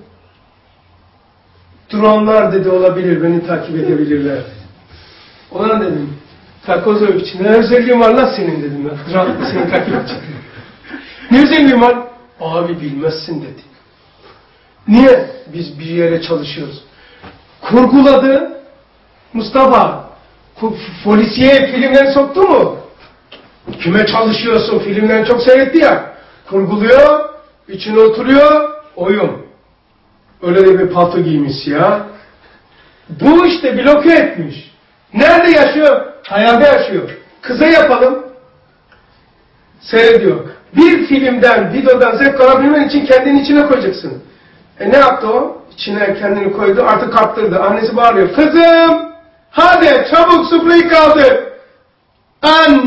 Dronlar dedi olabilir, beni takip edebilirler. Ona dedim, Takozovich, ne özelliğin var lan senin dedim ben. Rahatlı seni takip edecek. Ne özelliğin var? Abi bilmezsin dedi. Niye? Biz bir yere çalışıyoruz. Kurguladı. Mustafa, polisiye filmleri soktu mu? Kime çalışıyorsun? Filmlerini çok seyretti ya. Kurguluyor, içine oturuyor, oyun. Öyle de bir palto giymiş ya. Bu işte bloke etmiş. Nerede yaşıyor? Hayalde yaşıyor. Kıza yapalım. Seyrediyor. Bir filmden, videodan zevk alabilmen için kendini içine koyacaksın. E ne yaptı o? İçine kendini koydu, artık kaptırdı. Annesi bağırıyor. Kızım! Hadi çabuk sufrayı kaldır.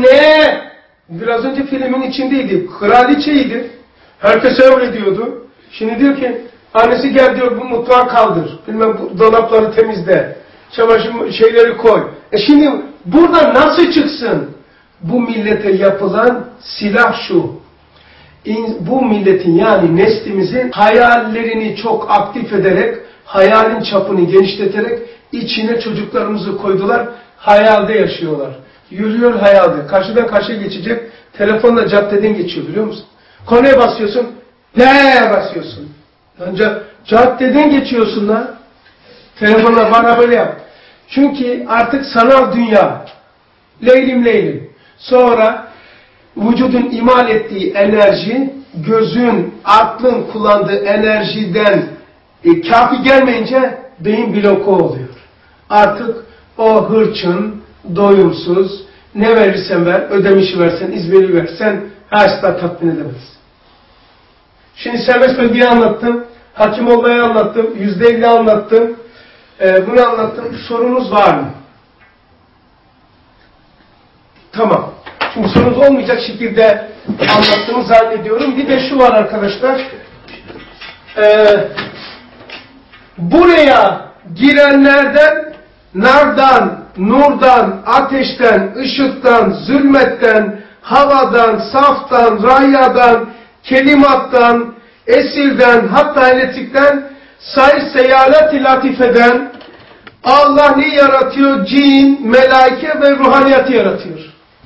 Anne! Biraz önce filmin içindeydi. Kraliçeydi. Herkes emrediyordu. Şimdi diyor ki annesi gel diyor bu mutfağı kaldır. Bilmem bu dolapları temizle. Çamaşır şeyleri koy. E şimdi burada nasıl çıksın? Bu millete yapılan silah şu. Bu milletin yani neslimizin hayallerini çok aktif ederek, hayalin çapını genişleterek içine çocuklarımızı koydular. Hayalde yaşıyorlar. Yürüyor hayalde. Karşıdan karşıya geçecek. Telefonla caddeden geçiyor biliyor musun? Konuya basıyorsun. Ne basıyorsun? Önce caddeden geçiyorsun lan. Telefonla bana böyle yap. Çünkü artık sanal dünya. Leylim leylim. Sonra vücudun imal ettiği enerji, gözün, aklın kullandığı enerjiden e, kafi gelmeyince beyin bloku oluyor. Artık o hırçın, doyumsuz, ne verirsen ver, ödemişi versen, izmiri versen asla tatmin edemez. Şimdi serbest bölgeyi anlattım, hakim olmayı anlattım, yüzde elli anlattım, e, bunu anlattım. Sorunuz var mı? Tamam. Şimdi sorunuz olmayacak şekilde anlattığımı zannediyorum. Bir de şu var arkadaşlar. Ee, buraya girenlerden nardan, nurdan, ateşten, ışıktan, zulmetten, havadan, saftan, rayyadan, kelimattan, esirden, hatta elektrikten, sayr seyalet-i latifeden Allah ne yaratıyor? Cin, melaike ve ruhaniyatı yaratıyor.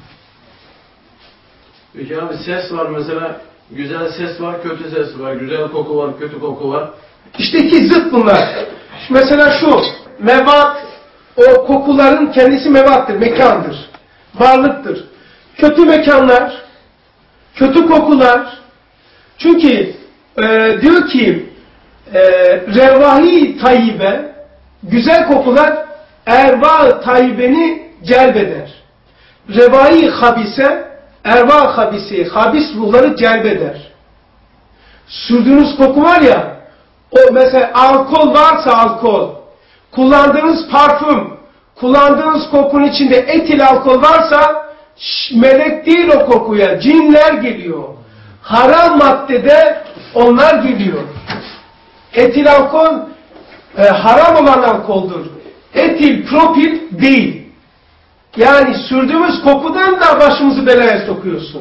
Peki abi ses var mesela, güzel ses var, kötü ses var, güzel koku var, kötü koku var. İşte iki zıt bunlar. Mesela şu, mevat, o kokuların kendisi mevattır, mekandır, varlıktır. Kötü mekanlar, kötü kokular, çünkü e, diyor ki, e, revahi tayyibe, güzel kokular, erva tayyibeni celbeder. Revahi habise, erva habisi, habis ruhları celbeder. Sürdüğünüz koku var ya, o mesela alkol varsa alkol, kullandığınız parfüm, kullandığınız kokunun içinde etil alkol varsa, melek değil o kokuya, cinler geliyor. Haram maddede onlar geliyor. Etil alkol, e, haram olan alkoldur. Etil, propil değil. Yani sürdüğümüz kokudan da başımızı belaya sokuyorsun.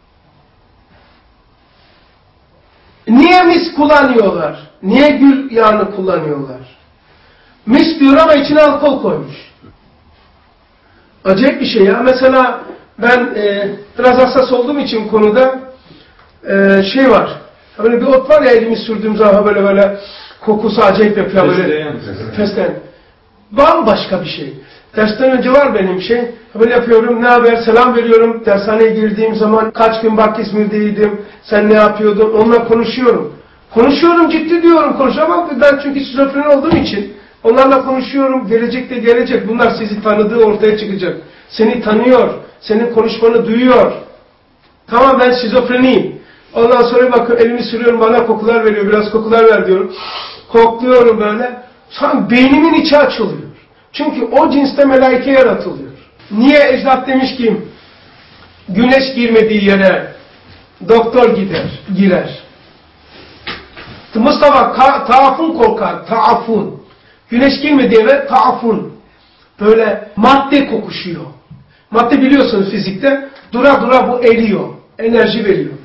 Niye mis kullanıyorlar? Niye gül yağını kullanıyorlar? Mis diyor ama içine alkol koymuş. Acayip bir şey ya. Mesela ben e, biraz hassas olduğum için konuda e, şey var. Böyle bir ot var ya elimi sürdüğüm zaman böyle böyle kokusu acayip yapıyor. Böyle fesleğen. Bambaşka bir şey. Dersten önce var benim şey. Böyle yapıyorum, ne haber, selam veriyorum. Dershaneye girdiğim zaman kaç gün bak İzmir'deydim, sen ne yapıyordun, onunla konuşuyorum. Konuşuyorum, ciddi diyorum, konuşuyorum ama ben çünkü şizofren olduğum için onlarla konuşuyorum, gelecekte gelecek. Bunlar sizi tanıdığı ortaya çıkacak. Seni tanıyor, senin konuşmanı duyuyor. Tamam ben şizofreniyim. Ondan sonra bakıyorum, elimi sürüyorum, bana kokular veriyor, biraz kokular ver diyorum. Kokluyorum böyle. Sanki beynimin içi açılıyor. Çünkü o cinste melaike yaratılıyor. Niye ecdat demiş ki güneş girmediği yere doktor gider, girer. Mustafa taafun korkar, taafun. Güneş girmediği yere taafun. Böyle madde kokuşuyor. Madde biliyorsunuz fizikte dura dura bu eriyor, enerji veriyor.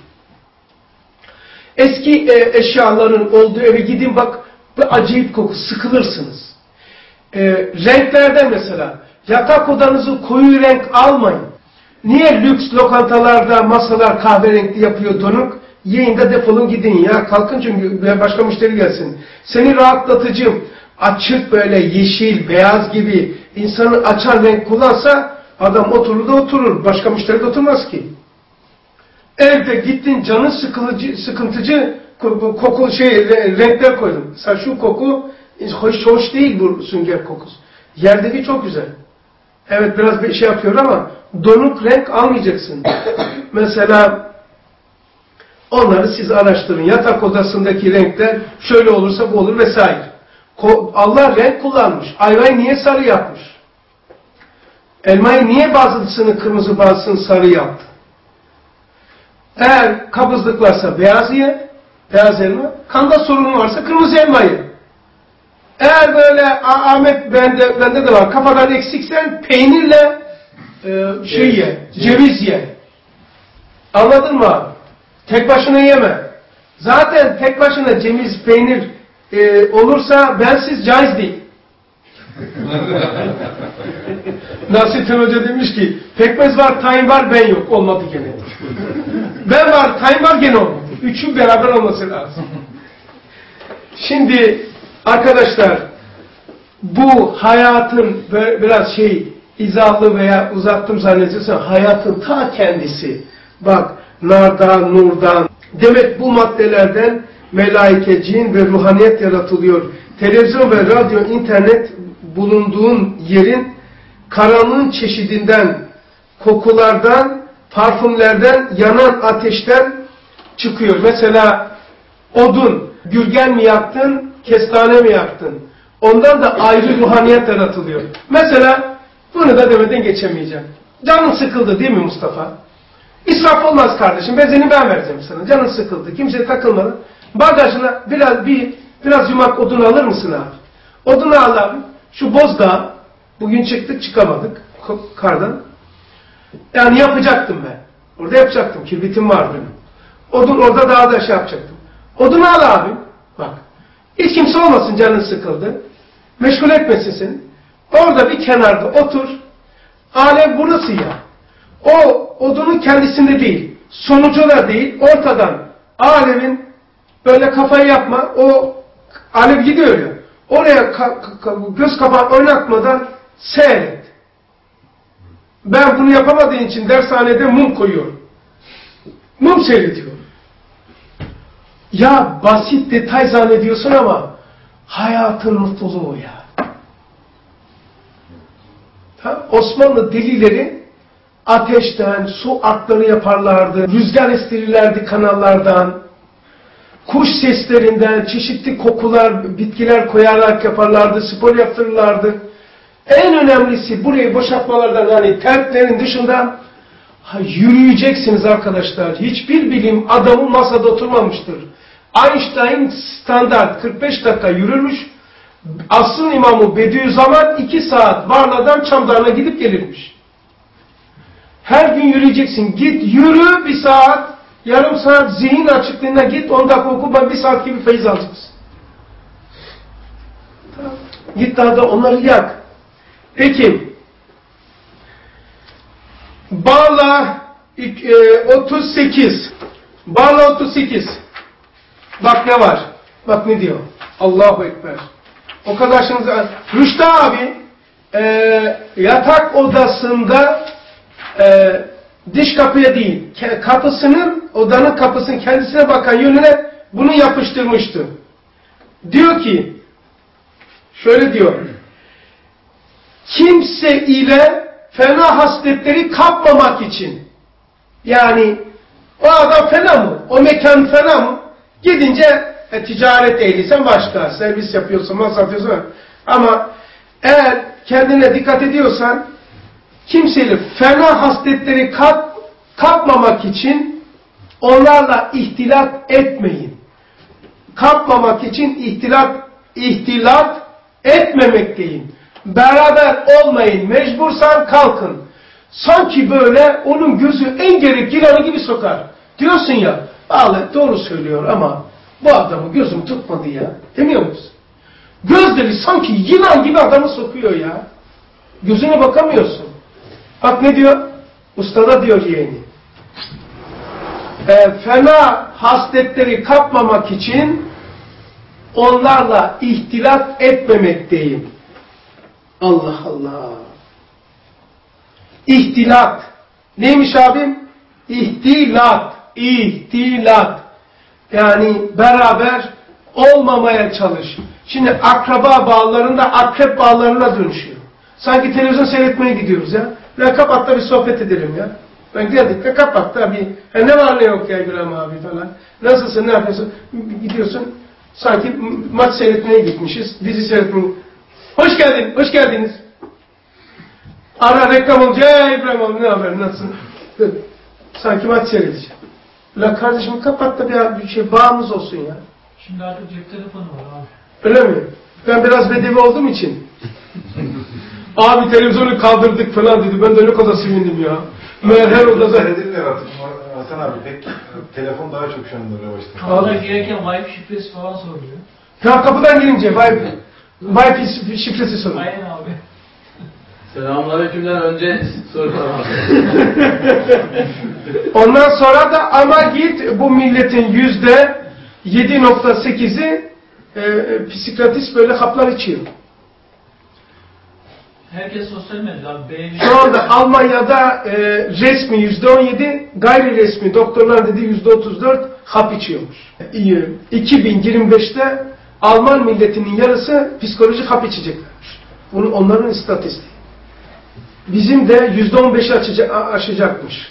Eski e, eşyaların olduğu eve gidin bak bu acayip koku, sıkılırsınız. E, renklerden mesela yatak odanızı koyu renk almayın. Niye lüks lokantalarda masalar kahverengi yapıyor donuk? Yiyin de defolun gidin ya. Kalkın çünkü başka müşteri gelsin. Seni rahatlatıcı, açık böyle yeşil, beyaz gibi insanı açan renk kullansa adam oturur da oturur. Başka müşteri de oturmaz ki. Evde gittin canın sıkılıcı, sıkıntıcı koku şey renkler koydun. Mesela şu koku hoş, hoş değil bu sünger kokusu. Yerdeki çok güzel. Evet biraz bir şey yapıyor ama donuk renk almayacaksın. Mesela onları siz araştırın. Yatak odasındaki renkler şöyle olursa bu olur vesaire. Allah renk kullanmış. Ayvayı niye sarı yapmış? Elmayı niye bazısını kırmızı bazısını sarı yaptı? Eğer kabızlık varsa beyaz ye, Beyaz elma. Kanda sorunu varsa kırmızı elmayı. Eğer böyle Ahmet bende, bende de var. Kafadan eksiksen peynirle e, şey ye. Ceviz ye. Anladın mı abi? Tek başına yeme. Zaten tek başına ceviz, peynir e, olursa bensiz caiz değil. Nasrettin Hoca demiş ki pekmez var, tayin var, ben yok. Olmadı gene. Ben var, tayin var, gene olmadı. Üçü beraber olması lazım. Şimdi arkadaşlar bu hayatın böyle biraz şey izahlı veya uzattım zannediyorsan hayatın ta kendisi. Bak nardan, nurdan. Demek bu maddelerden melaike, cin ve ruhaniyet yaratılıyor. Televizyon ve radyo, internet bulunduğun yerin karanlığın çeşidinden, kokulardan, parfümlerden, yanan ateşten çıkıyor. Mesela odun, gürgen mi yaktın, kestane mi yaktın? Ondan da ayrı ruhaniyet yaratılıyor. Mesela bunu da demeden geçemeyeceğim. Canın sıkıldı değil mi Mustafa? İsraf olmaz kardeşim. Benzini ben vereceğim sana. Canın sıkıldı. Kimseye takılmadı. Bagajına biraz bir biraz yumak odun alır mısın abi? Odunu al abi. Şu Bozdağ. Bugün çıktık çıkamadık. Kardan. Yani yapacaktım ben. Orada yapacaktım. Kibritim var benim. Odun orada daha da şey yapacaktım. Odunu al abi. Bak. Hiç kimse olmasın canın sıkıldı. Meşgul etmesin seni. Orada bir kenarda otur. Alem burası ya. O odunun kendisinde değil. Sonucu da değil. Ortadan. Alemin böyle kafayı yapma. O alev gidiyor ya. Oraya ka ka göz kapağı oynatmadan seyret. Ben bunu yapamadığım için dershanede mum koyuyorum. Mum seyrediyorum. Ya basit detay zannediyorsun ama hayatın mutluluğu ya. Ha? Osmanlı delileri ateşten su artları yaparlardı. Rüzgar estirirlerdi kanallardan. Kuş seslerinden çeşitli kokular, bitkiler koyarak yaparlardı. Spor yaptırırlardı. En önemlisi burayı boşaltmalardan hani terklerin dışında ha, yürüyeceksiniz arkadaşlar. Hiçbir bilim adamı masada oturmamıştır. Einstein standart kırk beş dakika yürürmüş. Asrın imamı Bediüzzaman iki saat Varla'dan Çamdağ'ına gidip gelirmiş. Her gün yürüyeceksin. Git yürü bir saat, yarım saat zihin açıklığına git, on dakika oku, bir saat gibi feyiz alacaksın. Tamam. Git daha da onları yak. Peki. Bağla otuz sekiz. Bağla otuz sekiz. Bak ne var? Bak ne diyor? Allahu Ekber. O kadar şimdi Rüştü abi e, yatak odasında e, dış kapıya değil, kapısının, odanın kapısının kendisine bakan yönüne bunu yapıştırmıştı. Diyor ki, şöyle diyor, kimse ile fena hasletleri kapmamak için, yani o adam fena mı? O mekan fena mı? Gidince e, ticaret ehliysen başka, servis yapıyorsun, mal satıyorsun. Ama eğer kendine dikkat ediyorsan, kimseyle fena hasletleri kap, kapmamak için onlarla ihtilat etmeyin. Kapmamak için ihtilat, ihtilat etmemekteyim. Beraber olmayın. Mecbursan kalkın. Sanki böyle onun gözü en gerek yılanı gibi sokar. Diyorsun ya, vallahi doğru söylüyor ama bu adamı gözüm tutmadı ya. Demiyor musun? Gözleri sanki yılan gibi adamı sokuyor ya. Gözüne bakamıyorsun. Bak ne diyor? Ustada diyor yeğeni. E, fena hasletleri kapmamak için onlarla ihtilat etmemekteyim. Allah Allah. İhtilat. Neymiş abim? İhtilat. İhtilat. Yani beraber olmamaya çalış. Şimdi akraba bağlarında akrep bağlarına dönüşüyor. Sanki televizyon seyretmeye gidiyoruz ya. Ya kapat da bir sohbet edelim ya. Ben geldik ya kapat da bir. Ha, ne var ne yok ya İbrahim abi falan. Nasılsın, ne yapıyorsun? Gidiyorsun. Sanki maç seyretmeye gitmişiz. Dizi seyretmeye. Hoş geldin, hoş geldiniz. Ara reklam olunca ya İbrahim abi ne haber, nasılsın? Sanki maç seyredeceğim. La kardeşim kapat da bir, bir şey bağımız olsun ya. Şimdi artık cep telefonu var abi. Öyle mi? Ben biraz bedevi olduğum için. Abi televizyonu kaldırdık falan dedi. Ben de ne kadar sevindim ya. Meğer her odada... Seyredilmiyor artık Hasan abi. Pek telefon daha çok şu anda revaçta. Kapıda girerken Wi-Fi şifresi falan soruluyor. Ya kapıdan girince Wi-Fi, Wi-Fi şifresi soruyor. Aynen abi. Selamünaleyküm'den önce sorular var. Ondan sonra da ama git bu milletin yüzde yedi nokta sekizi e, psikiyatrist böyle haplar içiyor. Herkes sosyal medyada abi. Beğeni. Şu anda Almanya'da e, resmi yüzde on yedi, gayri resmi doktorlar dediği yüzde otuz dört hap içiyormuş. iki bin yirmi beşte Alman milletinin yarısı psikolojik hap içeceklermiş. Bunu onların istatistiği. Bizim de yüzde on beşi aşacakmış.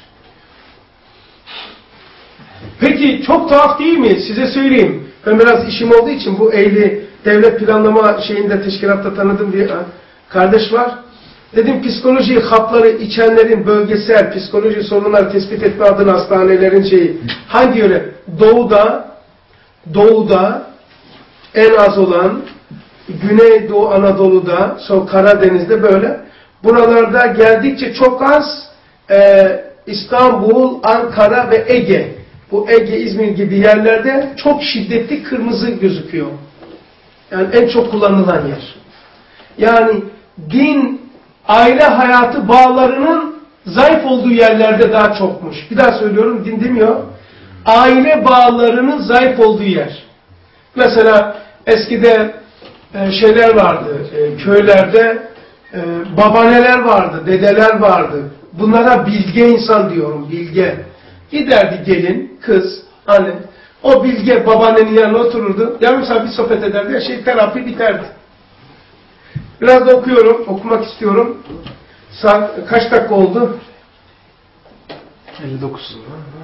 Peki çok tuhaf değil mi? Size söyleyeyim. Ben biraz işim olduğu için bu ehli devlet planlama şeyinde teşkilatta tanıdığım bir kardeş var. Dedim psikoloji hapları içenlerin bölgesel psikoloji sorunları tespit etme adına hastanelerin şeyi hangi yöre? Doğuda, doğuda en az olan, Güneydoğu Anadolu'da, sonra Karadeniz'de böyle. Buralarda geldikçe çok az e, İstanbul, Ankara ve Ege. Bu Ege, İzmir gibi yerlerde çok şiddetli kırmızı gözüküyor. Yani en çok kullanılan yer. Yani din, aile hayatı bağlarının zayıf olduğu yerlerde daha çokmuş. Bir daha söylüyorum, din demiyor. Aile bağlarının zayıf olduğu yer. Mesela eskide e, şeyler vardı, e, köylerde e, babaneler vardı, dedeler vardı. Bunlara bilge insan diyorum, bilge. Giderdi gelin, kız, anne. O bilge babaannenin yanına otururdu. Yarım saat bir sohbet ederdi. Her şey terapi biterdi. Biraz da okuyorum, okumak istiyorum. Saat kaç dakika oldu? elli dokuz.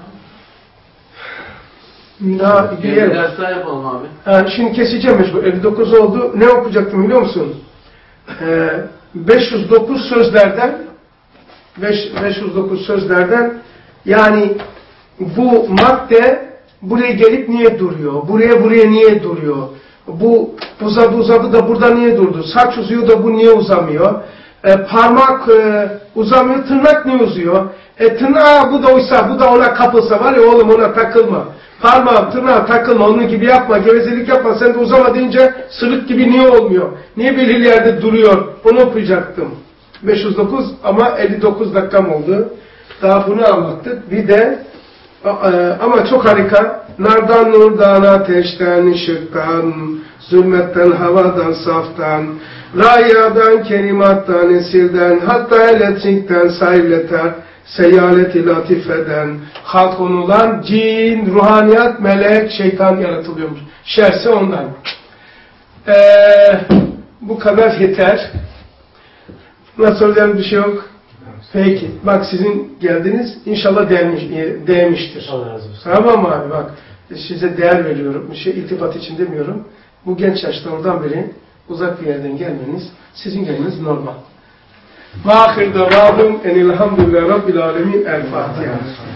Daha bir Bir ders daha yapalım abi. Yani şimdi keseceğim mecbur. elli dokuz oldu. Ne okuyacaktım biliyor musun? Ee, beş yüz dokuz sözlerden beş yüz dokuz sözlerden yani bu madde buraya gelip niye duruyor? Buraya buraya niye duruyor? Bu uzadı uzadı da burada niye durdu? Saç uzuyor da bu niye uzamıyor? E, parmak e, uzamıyor, tırnak niye uzuyor? E tırnağı bu da uysa, bu da ona kapılsa var ya oğlum ona takılma. Parmağım tırnağa takılma, onun gibi yapma, gevezelik yapma, sen de uzama deyince sırık gibi niye olmuyor? Niye belirli yerde duruyor? Bunu okuyacaktım. beş yüz dokuz ama elli dokuz dakikam oldu. Daha bunu anlattık. Bir de ama çok harika. Nardan, nurdan, ateşten, ışıktan, zulmetten, havadan, saftan, rayadan, kelimattan, esilden, hatta elektrikten, sayleter, seyyaleti latifeden, halk onulan cin, ruhaniyat, melek, şeytan yaratılıyormuş. Şerse ondan. Ee, bu kadar yeter. Nasıl soracağım bir şey yok. Peki. Bak sizin geldiniz inşallah değmiş, değmiştir. Allah razı olsun. Tamam mı abi bak. Size değer veriyorum. Bir şey iltifat için demiyorum. Bu genç yaşta oradan beri uzak bir yerden gelmeniz, sizin gelmeniz normal. Ve ahir davamım enilhamdülillah rabbil alemin. El Fatiha.